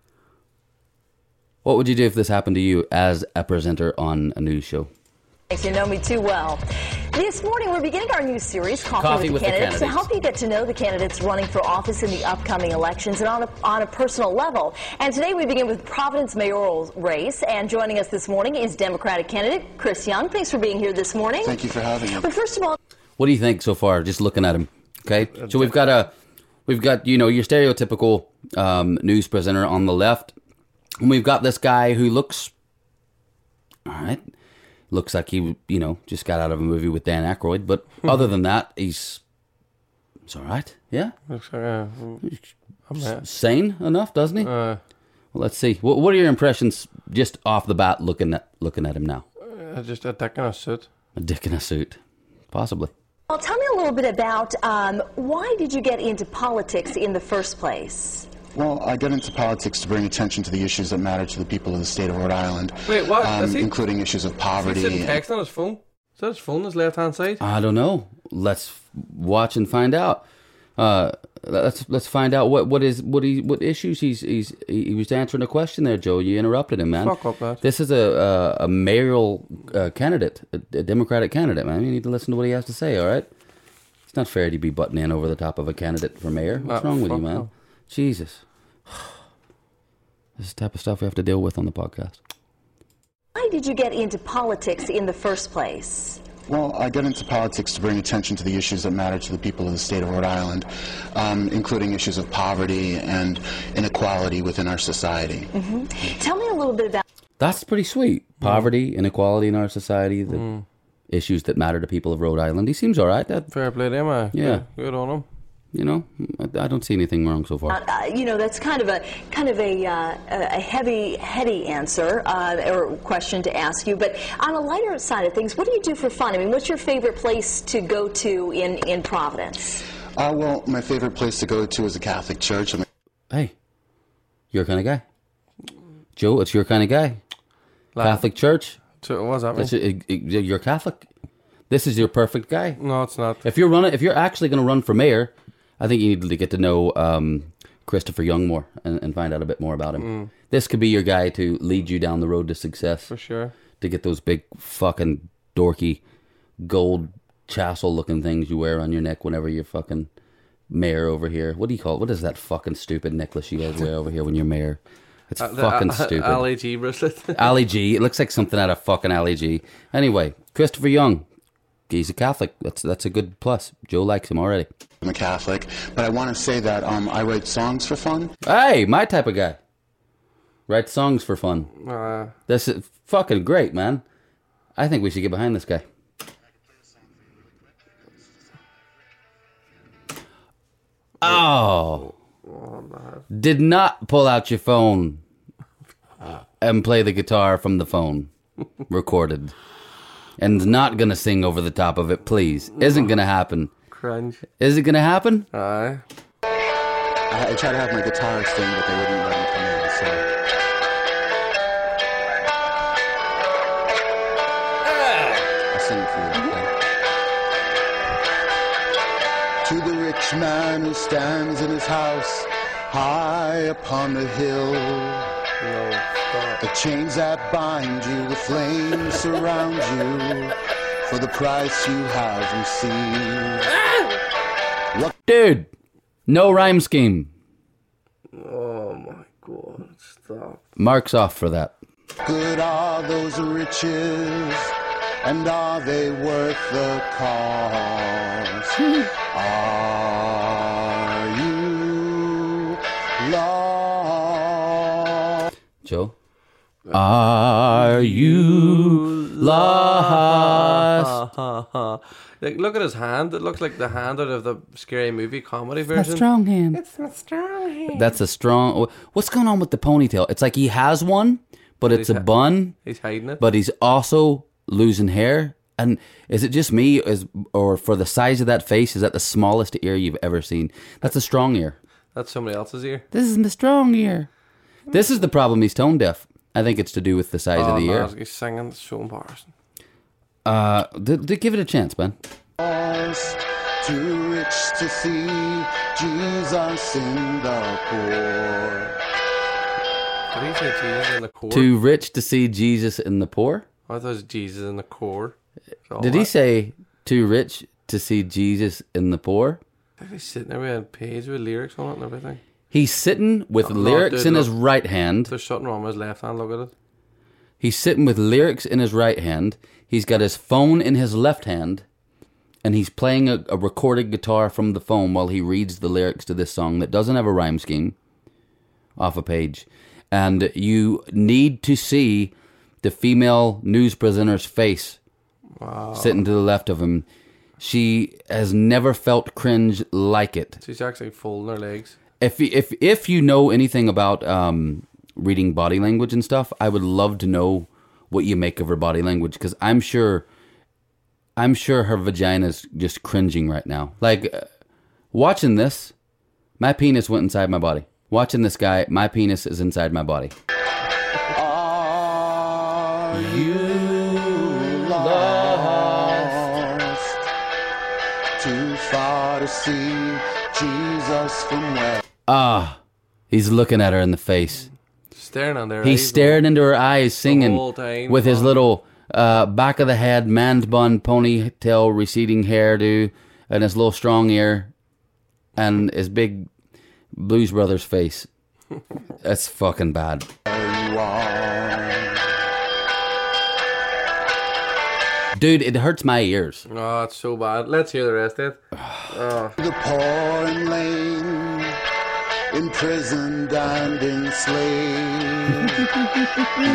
what would you do if this happened to you as a presenter on a news show? Thanks, you know me too well. This morning we're beginning our new series, Coffee, Coffee with, the, with the candidates, Candidates, to help you get to know the candidates running for office in the upcoming elections and on a, on a personal level. And today we begin with Providence mayoral race. And joining us this morning is Democratic candidate Chris Young. Thanks for being here this morning. Thank you for having me. But first of all, what do you think so far, just looking at him? Okay, so we've got a, we've got, you know, your stereotypical um, news presenter on the left, and we've got this guy who looks, all right, looks like he, you know, just got out of a movie with Dan Aykroyd, but other than that, he's, it's all right, yeah? Looks like, uh, I'm S- sane enough, doesn't he? Uh, well, let's see. What, what are your impressions just off the bat looking at looking at him now? Uh, just a dick in a suit. A dick in a suit, possibly. well, tell me a little bit about um, why did you get into politics in the first place? Well, I got into politics to bring attention to the issues that matter to the people of the state of Rhode Island. Wait, what? Um, he, including issues of poverty. Is he sitting text on his phone? Is that his phone, his left-hand side? I don't know. Let's watch and find out. Uh, let's let's find out what, what is what he what issues he's he's he was answering a question there, Joe. You interrupted him, man. Fuck up, man. This is a a, a mayoral uh, candidate, a, a Democratic candidate, man. You need to listen to what he has to say. All right. It's not fair to be butting in over the top of a candidate for mayor. What's Uh, wrong with you, fuck man? no. Jesus. This is the type of stuff we have to deal with on the podcast. Why did you get into politics in the first place? Well, I got into politics to bring attention to the issues that matter to the people of the state of Rhode Island, um, including issues of poverty and inequality within our society. Mm-hmm. Tell me a little bit about... That's pretty sweet. Poverty, inequality in our society, the mm. issues that matter to people of Rhode Island. He seems all right. That, Fair play to him, uh, yeah. Good on him. You know, I, I don't see anything wrong so far. Uh, you know, that's kind of a kind of a uh, a heavy, heady answer uh, or question to ask you. But on a lighter side of things, what do you do for fun? I mean, what's your favorite place to go to in in Providence? Uh, well, my favorite place to go to is a Catholic church. I mean, hey, your kind of guy, Joe. It's your kind of guy. Like, Catholic church. So what does that mean? It's, it, it, you're Catholic. This is your perfect guy. No, it's not. If you're running, if you're actually going to run for mayor, I think you need to get to know um, Christopher Young more and, and find out a bit more about him. Mm. This could be your guy to lead you down the road to success. For sure. To get those big fucking dorky gold tassel looking things you wear on your neck whenever you're fucking mayor over here. What do you call it? What is that fucking stupid necklace you guys wear over here when you're mayor? It's uh, fucking the, uh, stupid. Ali G bracelet. Ali G. It looks like something out of fucking Ali G. Anyway, Christopher Young. He's a Catholic. That's that's a good plus. Joe likes him already. I'm a Catholic, but I want to say that um, I write songs for fun. Hey, my type of guy. Write songs for fun. Uh, this is fucking great, man. I think we should get behind this guy. Oh. Did not pull out your phone and play the guitar from the phone. Recorded. And not gonna sing over the top of it, please. Isn't gonna happen. Cringe. Is it gonna happen? Aye. I, I tried to have my guitarist sing, but they wouldn't let him come in, so... I'll sing it for you, okay? To the rich man who stands in his house, high upon the hill. No, stop. The chains that bind you with flames surround you for the price you have received. Dude, no rhyme scheme. Oh my god, stop. Marks off for that. Good are those riches, and are they worth the cost? Are you lost? Joe? Are you lost? Like, look at his hand. It looks like the hand out of the Scary Movie comedy version. My strong hand. It's my strong hand. That's a strong... What's going on with the ponytail? It's like he has one, but it's a bun. He's hiding it. But he's also losing hair. And is it just me, is, or for the size of that face, is that the smallest ear you've ever seen? That's a strong ear. That's somebody else's ear. This is my strong ear. This is the problem. He's tone deaf. I think it's to do with the size oh, of the no, ear. He's singing. It's so embarrassing. Uh, th- th- give it a chance, man. Too rich to see Jesus in the poor. Did he say Jesus in the core? Too rich to see Jesus in the poor? I thought it was Jesus in the core. Did he say too rich to see Jesus in the poor? I think he's sitting there with a page with lyrics on it and everything. He's sitting with Oh, lyrics dude, in look. his right hand. There's something wrong with his left hand. Look at it. He's sitting with lyrics in his right hand. He's got his phone in his left hand. And he's playing a, a recorded guitar from the phone while he reads the lyrics to this song that doesn't have a rhyme scheme off a page. And you need to see the female news presenter's face Wow. sitting to the left of him. She has never felt cringe like it. She's actually folding her legs. If if if you know anything about um, reading body language and stuff, I would love to know what you make of her body language, because I'm sure, I'm sure her vagina's just cringing right now. Like uh, watching this, my penis went inside my body. Watching this guy, my penis is inside my body. Are you lost? Too far to see Jesus from where? Ah, he's looking at her in the face. Staring on there. He's staring into her eyes, singing whole time. with his Oh. little uh, back of the head, man's bun, ponytail, receding hairdo, and his little strong ear, and his big Blues Brothers face. That's fucking bad. You are. Dude, it hurts my ears. Oh, it's so bad. Let's hear the rest of it. Oh. The poor and lame, imprisoned and enslaved. Be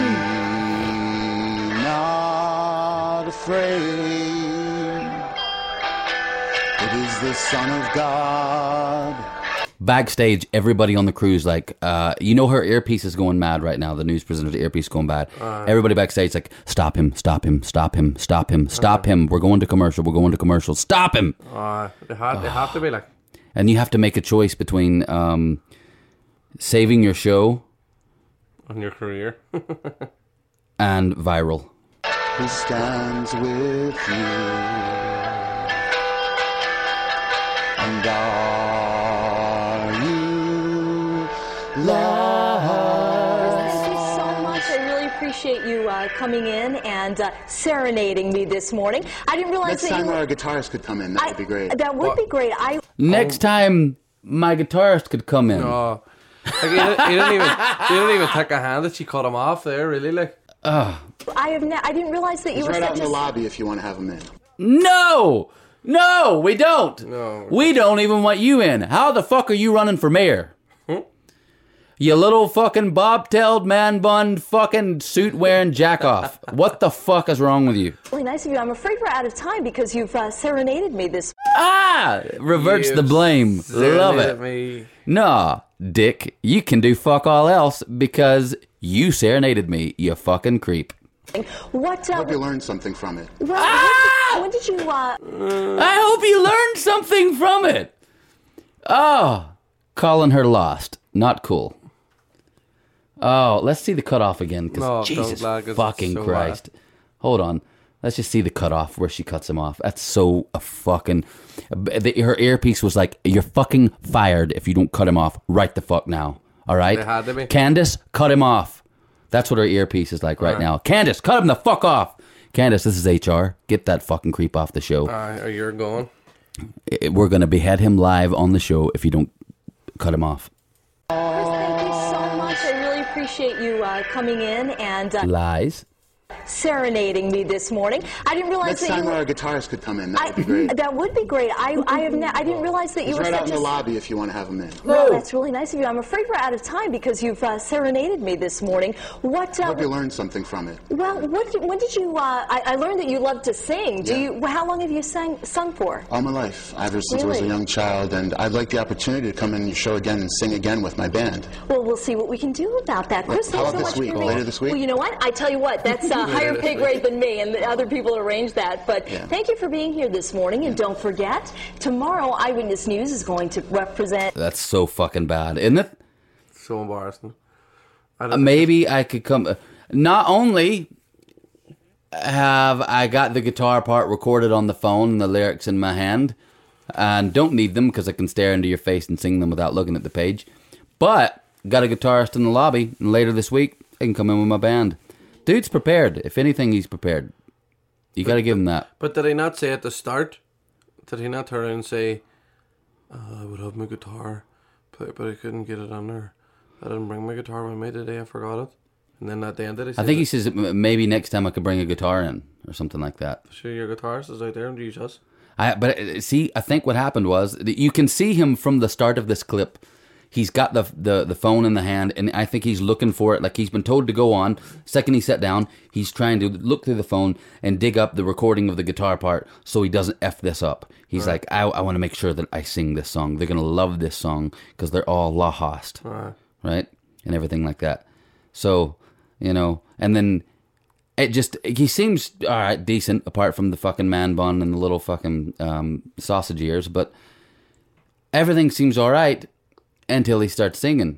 not afraid. It is the Son of God. Backstage, everybody on the cruise, like, uh, you know, her earpiece is going mad right now. The news presenter's earpiece is going bad. Uh. Everybody backstage, like, stop him, stop him, stop him, stop him, stop him. We're going to commercial. We're going to commercial. Stop him. Uh, they, have, they have to be like... And you have to make a choice between um, saving your show On your career. and viral. Who stands with you? And are you lost? Thank you so much. I really appreciate you uh, coming in and uh, serenading me this morning. I didn't realize Next that time you our guitarist could come in, that would be great. That would be great. I Next time, my guitarist could come in. Oh. Like, he, didn't, he, didn't even, he didn't even take a hand that she cut him off there, really, like. Ugh. I have ne- I didn't realize that you He's were right out such in a the lobby if you want to have him in. No! No, we don't. No. We don't even want you in. How the fuck are you running for mayor? You little fucking bobtailed, man-bun, fucking suit-wearing jack-off. What the fuck is wrong with you? really nice of you. I'm afraid we're out of time because you've uh, serenaded me this. Ah! Reverts You the blame. Love serenaded it. me. Nah, dick, you can do fuck all else because you serenaded me, you fucking creep. What? I Uh, hope you learned something from it. well, Ah! when, did, when did you? Uh, I hope you learned something from it. Oh, calling her lost. Not cool. Oh, let's see the cutoff again. Because No, Jesus don't lag, 'cause fucking it's so Christ. Hold on. Let's just see the cutoff where she cuts him off. That's so a fucking... The, her earpiece was like, you're fucking fired if you don't cut him off right the fuck now. All right? They had to be. Candace, cut him off. That's what her earpiece is like right, Right. now. Candace, cut him the fuck off. Candace, this is H R. Get that fucking creep off the show. Uh, are you going? It- We're going to behead him live on the show if you don't cut him off. Chris, thank you so much. I really appreciate you uh, coming in and uh, Lies. serenading me this morning. I didn't realize Next that time you. our guitarist could come in, that I, would be great. That would be great. I I have ne- I didn't realize that you He's were right out such in the a. lobby if you want to have him in. Well, that's really nice of you. I'm afraid we're out of time because you've uh, serenaded me this morning. What? I Uh, hope you learned something from it. well, what, when did you? Uh, I, I learned that you love to sing. Do Yeah. you? How long have you sang sung for? All my life, ever since I was a Really? young child, and I'd like the opportunity to come in your show again and sing again with my band. Well, we'll see what we can do about that. Well, Chris, how thanks about so this much week? for being- Later this week? Well, you know what? I tell you what, that's a higher pay grade than me, and the other people arrange that. But Yeah. thank you for being here this morning, and don't forget, tomorrow Eyewitness News is going to represent. That's so fucking bad, isn't it? So embarrassing. I Uh, don't maybe I could come. uh, Not only have I got the guitar part recorded on the phone and the lyrics in my hand, and don't need them because I can stare into your face and sing them without looking at the page, but got a guitarist in the lobby, and later this week I can come in with my band. Dude's prepared. If anything, he's prepared. You got to give him that. But did he not say at the start? Did he not turn around and say, oh, I would have my guitar, but, but I couldn't get it on there. I didn't bring my guitar with me today, I forgot it. And then at the end of it, I think he says m- maybe next time I could bring a guitar in or something like that. Sure, your guitarist is out there and use us. I, but uh, see, I think what happened was that you can see him from the start of this clip. He's got the, the the phone in the hand, and I think he's looking for it. Like he's been told to go on. Second he sat down, he's trying to look through the phone and dig up the recording of the guitar part so he doesn't F this up. He's Right. like, I, I want to make sure that I sing this song. They're going to love this song because they're all La Host, Right. right? And everything like that. So, you know, and then it just, he seems, all right, decent, apart from the fucking man bun and the little fucking um, sausage ears, but everything seems all right until he starts singing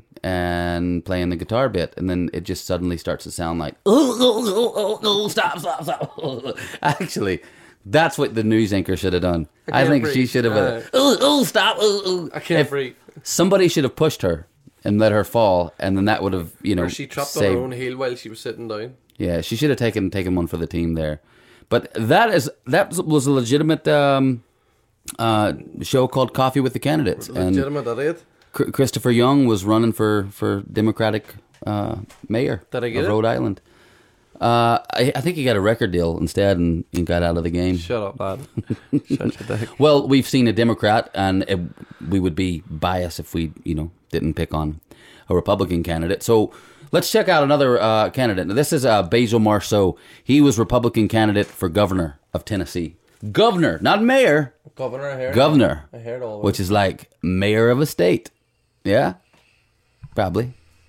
and playing the guitar bit, and then it just suddenly starts to sound like, oh, oh, oh, oh, oh, stop, stop, stop. Actually, that's what the news anchor should have done. I I, can't think she breathe. should have, Uh, oh, oh, stop, oh, oh. I can't If breathe. Somebody should have pushed her and let her fall, and then that would have, you know, Or she tripped on saved. her own heel while she was sitting down. Yeah, she should have taken taken one for the team there. But that is that was a legitimate um, uh, show called Coffee with the Candidates. And Legitimate at it. Chr- Christopher Young was running for, for Democratic uh, mayor Did I get of it? Rhode Island. Uh, I, I think he got a record deal instead and, and got out of the game. Shut up, lad. Such a dick. Well, we've seen a Democrat, and it, we would be biased if we, you know, didn't pick on a Republican candidate. So let's check out another uh, candidate. Now, this is uh, Basil Marceau. He was Republican candidate for governor of Tennessee. Governor, not mayor. Governor, I heard. Governor, I heard all of which it. is like mayor of a state. Yeah, probably.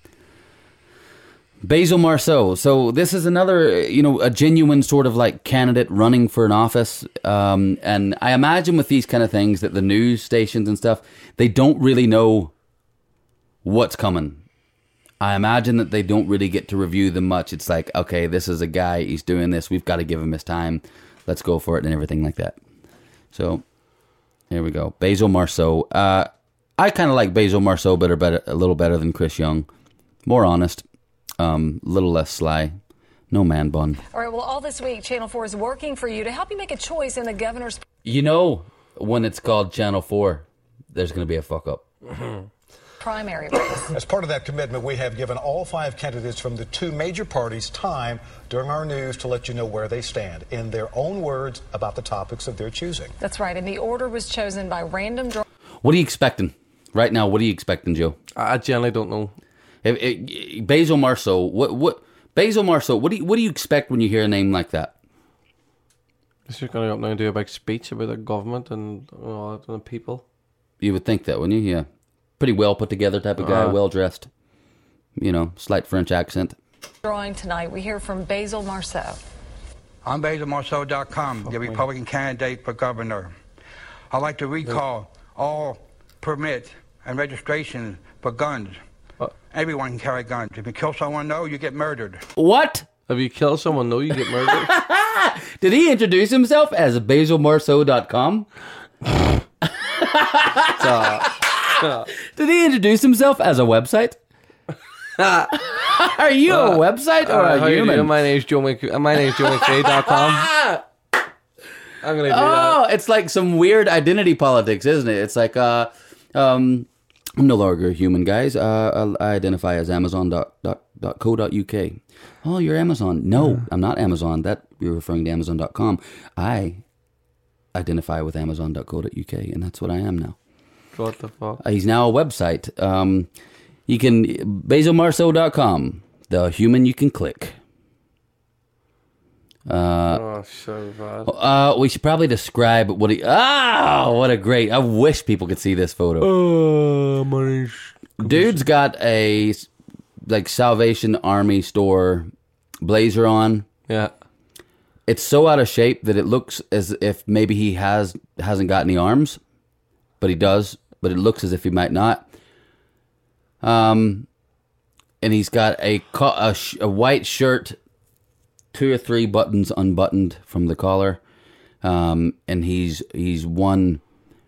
Basil Marceau. So this is another, you know, a genuine sort of like candidate running for an office. Um, and I imagine with these kind of things that the news stations and stuff, they don't really know what's coming. I imagine that they don't really get to review them much. It's like, okay, this is a guy, he's doing this. We've got to give him his time. Let's go for it and everything like that. So here we go. Basil Marceau. Uh, I kind of like Basil Marceau better, better, a little better than Chris Young. More honest. A um, little less sly. No man bun. All right, well, all this week, Channel four is working for you to help you make a choice in the governor's You know, when it's called Channel four, there's going to be a fuck up. primary race. As part of that commitment, we have given all five candidates from the two major parties time during our news to let you know where they stand in their own words about the topics of their choosing. That's right, and the order was chosen by random draw. What are you expecting? Right now, what are you expecting, Joe? I generally don't know. If, if, Basil Marceau, what, what, Basil Marceau, what do you, what do you expect when you hear a name like that? Is he going to go up now and do a big speech about the government and all that and the people? You would think that, wouldn't you? Yeah. Pretty well put together type of guy, Uh. well dressed. You know, slight French accent. Drawing tonight, we hear from Basil Marceau. I'm Basil Marceau dot com, the Republican candidate for governor. I'd like to recall all permit and registration for guns. Everyone can carry guns. If you kill someone, no, you get murdered. What? If you kill someone, no, you get murdered. Did he introduce himself as basil marceau dot com? Did he introduce himself as a website? Are you a website or Uh, a how you human? doing? My name's Joe Mc... uh, My name's Joe McVeigh dot com. I'm gonna do Oh, that. it's like some weird identity politics, isn't it? It's like, uh, um, I'm no longer a human, guys. Uh, I identify as amazon dot co dot uk. Oh, you're Amazon. No, I'm not Amazon. That you're referring to amazon dot com. I identify with amazon dot co dot uk, and that's what I am now. What the fuck? Uh, he's now a website. Um, you can basil marceau dot com. The human you can click. Uh, oh, so bad. uh, we should probably describe what he. Ah, what a great! I wish people could see this photo. Oh, my. Dude's got a like Salvation Army store blazer on. Yeah. It's so out of shape that it looks as if maybe he has hasn't got any arms, but he does. But it looks as if he might not. Um, and he's got a co- a, sh- a white shirt, two or three buttons unbuttoned from the collar, um, and he's he's one.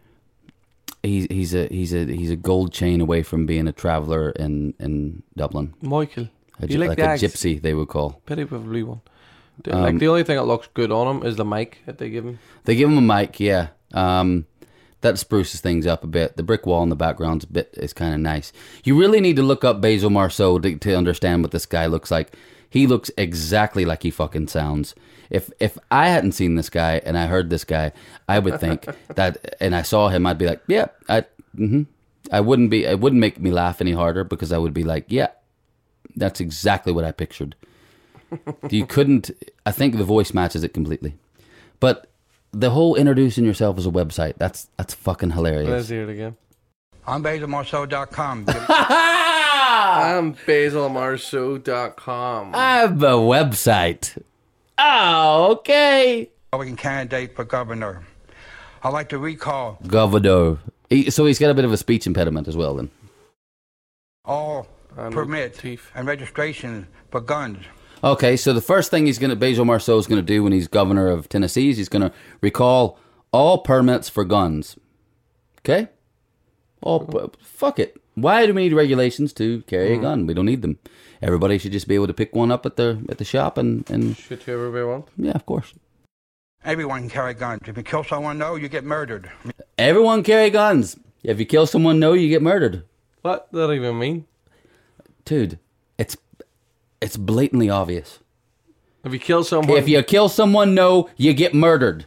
He's he's a he's a he's a gold chain away from being a traveller in, in Dublin. Michael, A, you like, like the a axe? gypsy, they would call. Pity with a blue one. The- Um, like the only thing that looks good on him is the mic that they give him. They give him a mic, yeah. Um, that spruces things up a bit. The brick wall in the background's a bit is kind of nice. You really need to look up Basil Marceau to, to understand what this guy looks like. He looks exactly like he fucking sounds. If if I hadn't seen this guy and I heard this guy, I would think that, and I saw him, I'd be like, yeah, I, mm-hmm. I wouldn't be. It wouldn't make me laugh any harder because I would be like, yeah, that's exactly what I pictured. You couldn't. I think the voice matches it completely, but the whole introducing yourself as a website, that's that's fucking hilarious. Let's hear it again. I'm basil marceau dot com. I'm basil marceau dot com. I have a website. Oh, okay. Republican candidate for governor. I'd like to recall Governor. He, so he's got a bit of a speech impediment as well, then. all And permits teeth. and registration for guns. Okay, so the first thing he's going to, Basil Marceau is going to do when he's governor of Tennessee is he's going to recall all permits for guns. Okay? All, p- fuck it. Why do we need regulations to carry a gun? We don't need them. Everybody should just be able to pick one up at the at the shop and, and Shoot whoever they want. yeah, of course. Everyone can carry guns. If you kill someone, no, you get murdered. Everyone carry guns. If you kill someone, no, you get murdered. What does that even mean? Dude, it's it's blatantly obvious. If you kill someone, If you kill someone, no, you get murdered.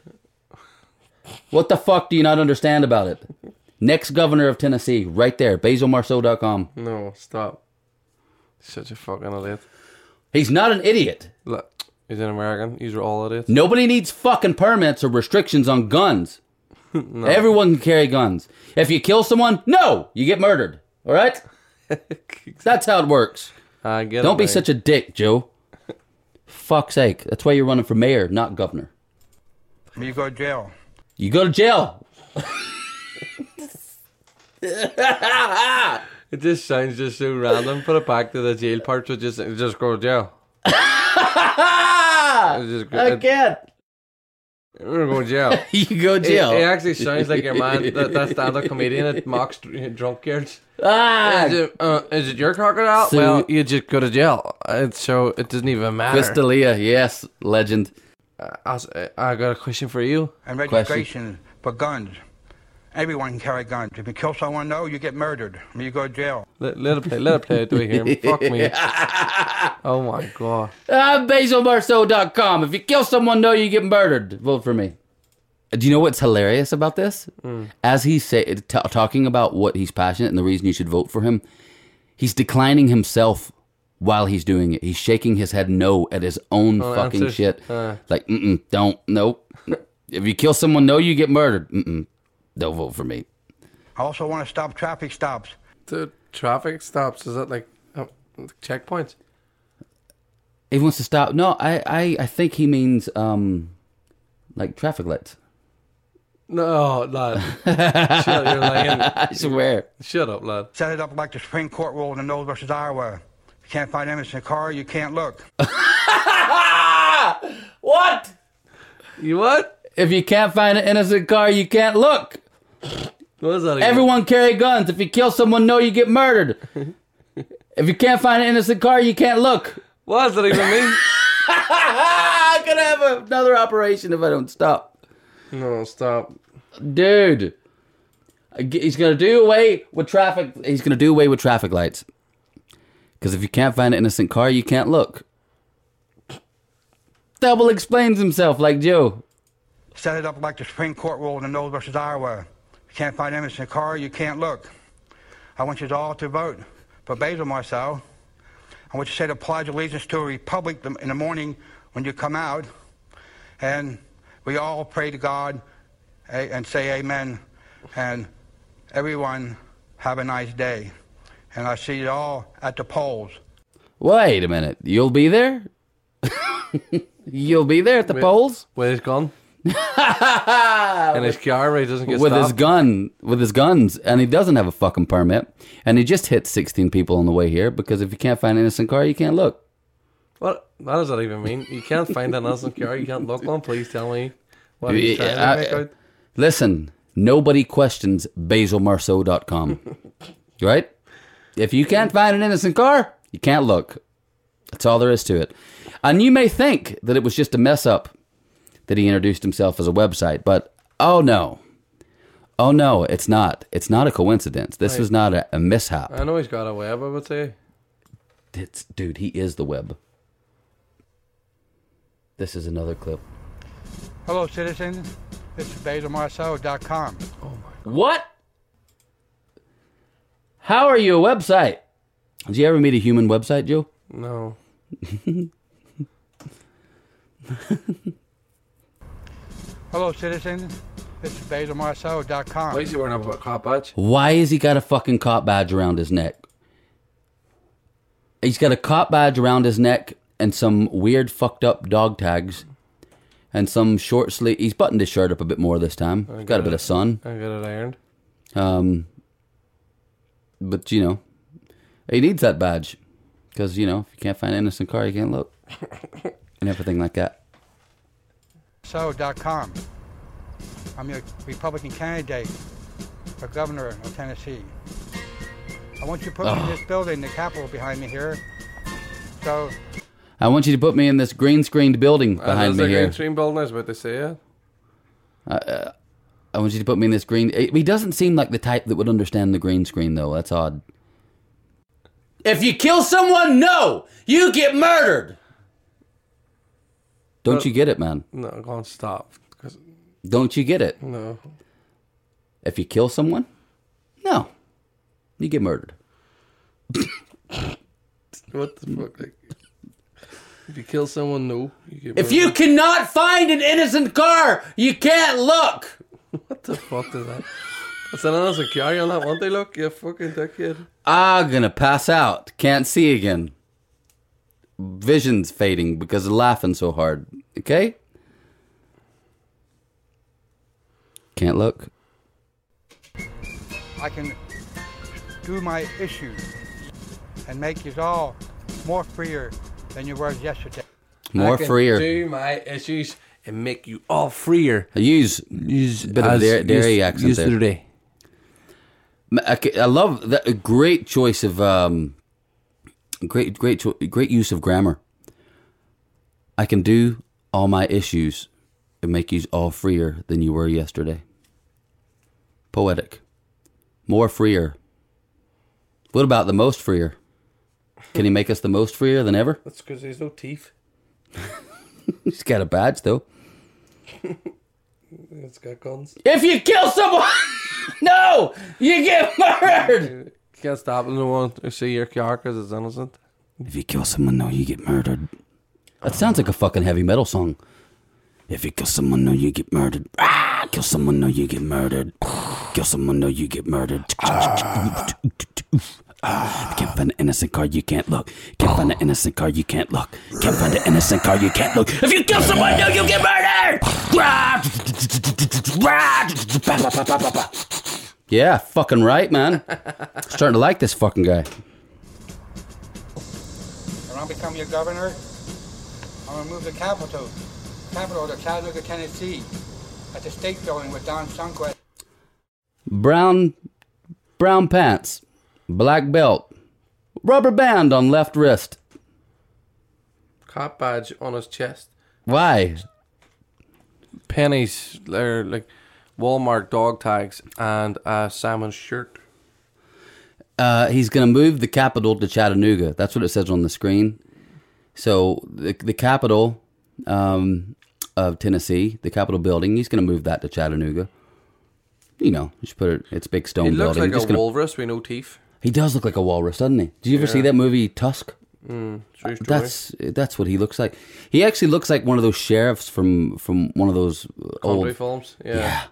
What the fuck do you not understand about it? Next governor of Tennessee, right there, basil marceau dot com. no, stop. Such a fucking idiot. He's not an idiot. Look, he's an American. These are all idiots. Nobody needs fucking permits or restrictions on guns. No. Everyone can carry guns. If you kill someone, no, you get murdered. All right? That's how it works. I get Don't it, be mate. such a dick, Joe. Fuck's sake. That's why you're running for mayor, not governor. You go to jail. You go to jail. It just sounds just so random. Put it back to the jail part. So just just go to jail. Just go, I can't. We're going to jail. You go to jail. It, it actually sounds like your man, that, that stand-up comedian that mocks dr- drunk girls. Ah, Is it, uh, is it your crocodile? So- well, you just go to jail. It's so it doesn't even matter. Crystalia, yes, legend. Uh, I, was- I got a question for you. And registration for guns. Everyone can carry guns. If you kill someone, no, you get murdered. You go to jail. Let, let it play. Let it play. Do we hear him? Fuck me. Oh my god. Uh, basil marceau dot com. If you kill someone, no, you get murdered. Vote for me. Do you know what's hilarious about this? Mm. As he's say, t- talking about what he's passionate and the reason you should vote for him, he's declining himself while he's doing it. He's shaking his head no at his own Oh, fucking answers. shit. Uh. Like, mm-mm, don't, nope. If you kill someone, no, you get murdered. Mm-mm, don't vote for me. I also want to stop traffic stops. The traffic stops. Is that like oh, checkpoints? He wants to stop. No, I, I, I think he means um, like traffic lights. No, lad. Shut up, you're lying. I swear. Shut up, lad. Set it up like the Supreme Court ruled in Knowles versus Iowa. If you can't find evidence in a car, you can't look. What? You what? If you can't find an innocent car, you can't look. What is that again? Everyone carry guns. If you kill someone, no, you get murdered. If you can't find an innocent car, you can't look. What does that even mean? I'm gonna have another operation if I don't stop. No, stop. Dude. He's gonna do away with traffic. He's gonna do away with traffic lights. Because if you can't find an innocent car, you can't look. Double explains himself like Joe. Set it up like the Supreme Court ruled in Knowles versus Iowa. If you can't find evidence in a car, you can't look. I want you all to vote for Basil Marceau. I want you to say the Pledge of Allegiance to a Republic in the morning when you come out. And we all pray to God and say amen. And everyone have a nice day. And I see you all at the polls. Wait a minute. You'll be there? You'll be there at the with, polls? With his gun? In his car where he doesn't get with stopped? his gun, with his guns, and he doesn't have a fucking permit, and he just hit sixteen people on the way here because if you can't find an innocent car, you can't look. What? What does that even mean? You can't find an innocent car, you can't look on. Please tell me what he's trying to I, make out. Listen, nobody questions basil marceau dot com. Right? If you can't find an innocent car, you can't look. That's all there is to it. And you may think that it was just a mess up that he introduced himself as a website, but oh no. Oh no, it's not. It's not a coincidence. This Right. is not a, a mishap. I know he's got a web, I would say. It's, dude, he is the web. This is another clip. Hello, citizens. This is basil marceau dot com. Oh my What? How are you a website? Did you ever meet a human website, Joe? No. Hello, citizens. This is basil marceau dot com. Why is he wearing a cop badge? Why has he got a fucking cop badge around his neck? He's got a cop badge around his neck and some weird fucked up dog tags and some short sleeve. He's buttoned his shirt up a bit more this time. I He's got a bit it. of sun. I got it ironed. Um, but, you know, he needs that badge because, you know, if you can't find an innocent car, you can't look and everything like that. marceau dot com. I'm your Republican candidate for governor of Tennessee. I want you to put me in Oh. this building, the Capitol behind me here. So, I want you to put me in this green screened building behind me the here. green screen building, I was about to say it. Uh, uh, I want you to put me in this green. He doesn't seem like the type that would understand the green screen, though. That's odd. If you kill someone, no, you get murdered. Don't But- you get it, man? No, go on, stop. 'Cause- Don't you get it? No. If you kill someone, no, you get murdered. What the fuck? Like, if you kill someone, no. You get If you cannot find an innocent car, you can't look. What the fuck is that? That's an innocent car, you'll not want to look, you fucking dickhead. I'm gonna pass out. Can't see again. Vision's fading because of laughing so hard. Okay? Can't look. I can do my issues and make you all more freer than you were yesterday. More I can freer. do my issues and make you all freer. I use use a bit of as a dairy used- accent used there. today. I, I love that. A great choice of um, great great cho- great use of grammar. I can do all my issues and make you all freer than you were yesterday. Poetic. More freer. What about the most freer? Can he make us the most freer than ever? That's because there's no teeth. He's got a badge though. It's got guns. If you kill someone, no, you get murdered. You can't stop no one to see your car because it's innocent. If you kill someone, no, you get murdered. That sounds like a fucking heavy metal song. If you kill someone, no, you get murdered. Ah, kill someone, no, you get murdered. Kill someone, no, you get murdered. Can't find an innocent car, you can't look. Can't find an innocent car, you can't look. Can't find an innocent car, you can't look. If you kill someone, no, you get murdered! Yeah, fucking right, man. Starting to like this fucking guy. When I become your governor, I'm going to move the capital, capital to Chattanooga, Tennessee, at the state building with Don Sundquist. Brown, brown pants, black belt, rubber band on left wrist. Cop badge on his chest. Why? Pennies, they're like Walmart dog tags, and a salmon shirt. Uh, he's going to move the capital to Chattanooga. That's what it says on the screen. So the the capital um, of Tennessee, the Capitol building, he's going to move that to Chattanooga. You know, just put it. It's a big stone He looks building. like Just a gonna- walrus with no teeth. He does look like a walrus, doesn't he? Did you ever Yeah. see that movie Tusk? Mm, true story. That's that's what he looks like. He actually looks like one of those sheriffs from, from one of those old Country films. Yeah. Yeah.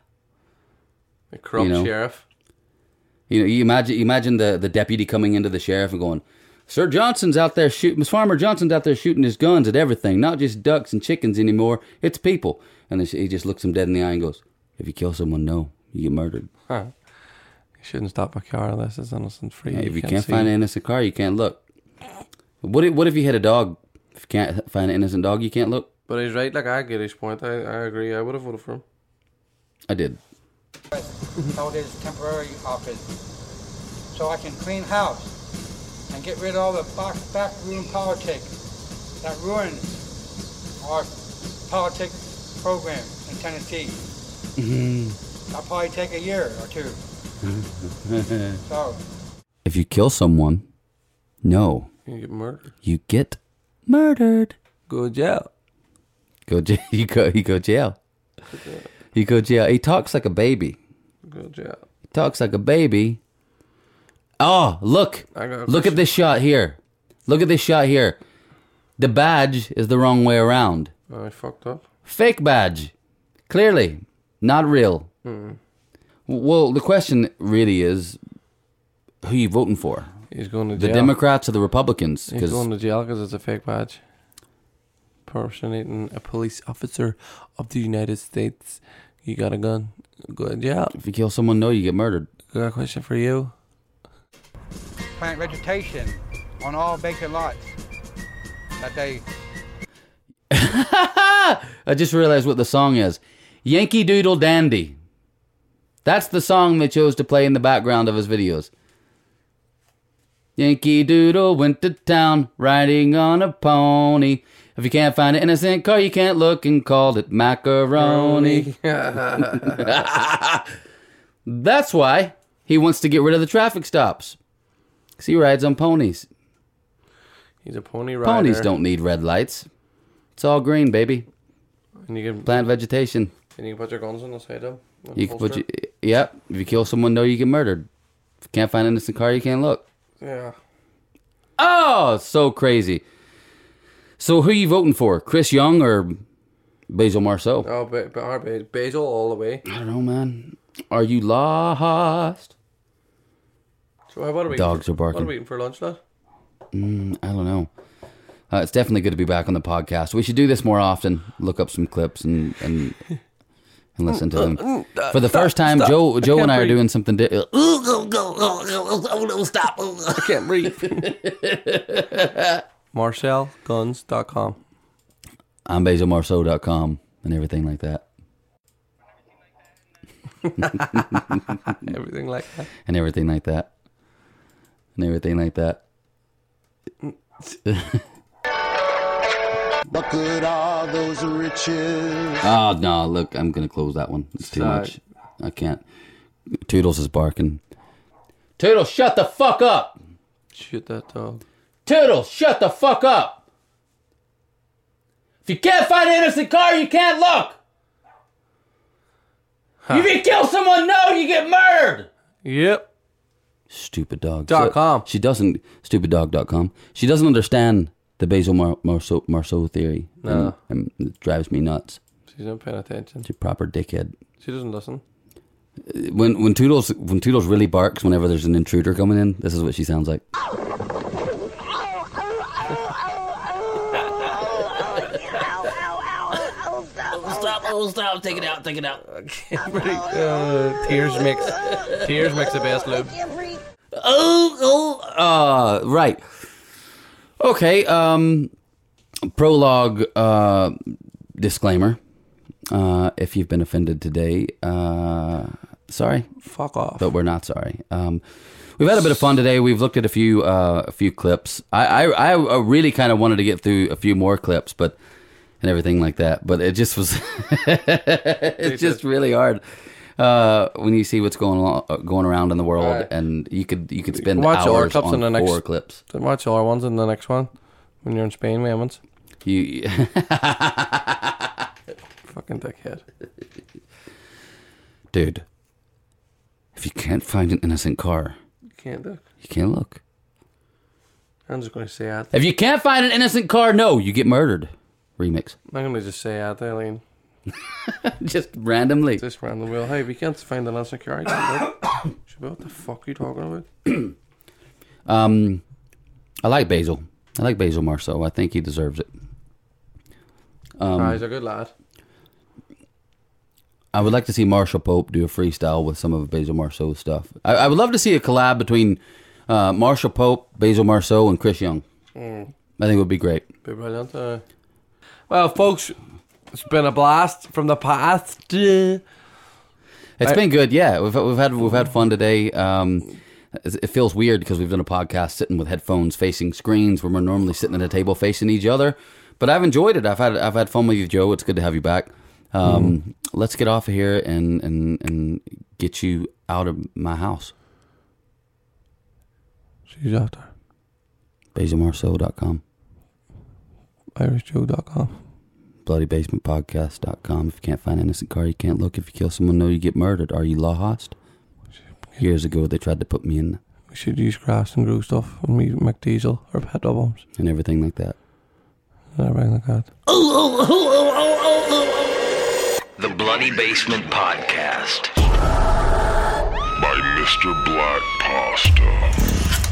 A corrupt You know. sheriff. You know, you imagine you imagine the, the deputy coming into the sheriff and going, Sir Johnson's out there shooting, Farmer Johnson's out there shooting his guns at everything, not just ducks and chickens anymore. It's people. And then he just looks him dead in the eye and goes, if you kill someone, no, you get murdered. Huh. You shouldn't stop a car unless it's innocent free. Yeah, if you can't see. find an innocent car, you can't look. What if, what if you hit a dog? If you can't find an innocent dog, you can't look? But he's right, like I get his point. I, I agree. I would have voted for him. I did. Held his temporary office so I can clean house and get rid of all the back, backroom politics that ruined our politics program in Tennessee. That'll probably take a year or two. So, If you kill someone, no, You get murdered. you get murdered. Go to jail. Go jail. You go. You go jail. You go jail. He talks like a baby. Go to jail. He talks like a baby. Oh, look! I got a Look at this shot here. Look at this shot here. The badge is the wrong way around. Oh, I fucked up. Fake badge. Clearly, not real. Mm. Well, the question really is, who you voting for? He's going to The jail. Democrats or the Republicans? He's going to jail because it's a fake badge. Impersonating a police officer of the United States. You got a gun. Go to jail. If you kill someone, no, you get murdered. Got a question for you. plant vegetation on all vacant lots that they... I just realized what the song is. Yankee Doodle Dandy. That's the song they chose to play in the background of his videos. Yankee Doodle went to town riding on a pony. If you can't find an innocent car, you can't look, and called it macaroni. That's why he wants to get rid of the traffic stops. Because he rides on ponies. He's a pony rider. Ponies don't need red lights. It's all green, baby. And you can plant vegetation. And you can put your guns on the side of them. You can put you, yep. If you kill someone, no, you get murdered. If you can't find an innocent car, you can't look. Yeah. Oh, so crazy. So who you voting for? Chris Young or Basil Marceau? Oh, but ba- our ba- Basil all the way. I don't know, man. Are you lost? So what are we Dogs for, are barking. What are we eating for lunch, lad? Mm, I don't know. Uh, it's definitely good to be back on the podcast. We should do this more often. Look up some clips and and, and listen to them. For the first time, Stop. Joe I Joe can't and I are breathe. doing something. Di- Stop. I can't breathe. Marcel Guns dot com. I'm Basil Marceau dot com and everything like that. Everything like that. And everything like that. And everything like that. But good are those riches. Oh, no, look, I'm going to close that one. It's too Sorry. much. I can't. Toodles is barking. Toodles, shut the fuck up! Shoot that dog. Toodles, shut the fuck up! If you can't find an innocent car, you can't look! If you kill someone, no, you get murdered! Yep. Stupid dog. Dot com. She doesn't, stupid dog dot com. She doesn't understand the Basil Mar- Marceau, Marceau theory. No. And, and it drives me nuts. She's not paying attention. She's a proper dickhead. She doesn't listen. When when Toodles when Toodles really barks whenever there's an intruder coming in, this is what she sounds like. Stop! Oh, stop! Take it out! Take it out! uh, tears mix. Tears makes the best lube. Oh, oh, uh, right. Okay. Um, prologue. Uh, disclaimer. Uh, if you've been offended today, uh, sorry. Fuck off. But we're not sorry. Um, we've had a bit of fun today. We've looked at a few uh, a few clips. I I, I really kind of wanted to get through a few more clips, but and everything like that. But it just was. It's just really hard uh, when you see what's going on, going around in the world, right. And you could you could spend watch hours clips on in the next, four clips. Watch all our ones in the next one when you're in Spain, Emmons. You. Fucking dickhead. Dude, if you can't find an innocent car, You can't look. you can't look. I'm just going to say that. If you can't find an innocent car, no, you get murdered. Remix. I'm going to just say that, Eileen. Just randomly. Just randomly. Well, hey, if you can't find an innocent car, you can't look. What the fuck are you talking about? um, I like Basil. I like Basil Marceau. I think he deserves it. Um, ah, he's a good lad. I would like to see Marshall Pope do a freestyle with some of Basil Marceau's stuff. I, I would love to see a collab between uh, Marshall Pope, Basil Marceau, and Chris Young. Mm. I think it would be great. Be brilliant. Uh, well, folks, it's been a blast from the past. It's I, been good, yeah. We've we've had we've had fun today. Um, it feels weird because we've done a podcast sitting with headphones facing screens when we're normally sitting at a table facing each other. But I've enjoyed it. I've had I've had fun with you, Joe. It's good to have you back. Um, mm. Let's get off of here and, and, and get you out of my house. She's out there. Basil Marceau dot com. Irish Joe dot com. Bloody Basement Podcast dot com. If you can't find an innocent car, you can't look. If you kill someone, no, you get murdered. Are you Lawhost? Years ago, they tried to put me in. We should use grass and grow stuff and we make diesel or petrol bombs. And everything like that. And everything like that. Oh, oh, oh, oh, oh, oh, oh. The Bloody Basement Podcast by Mister Black Pasta.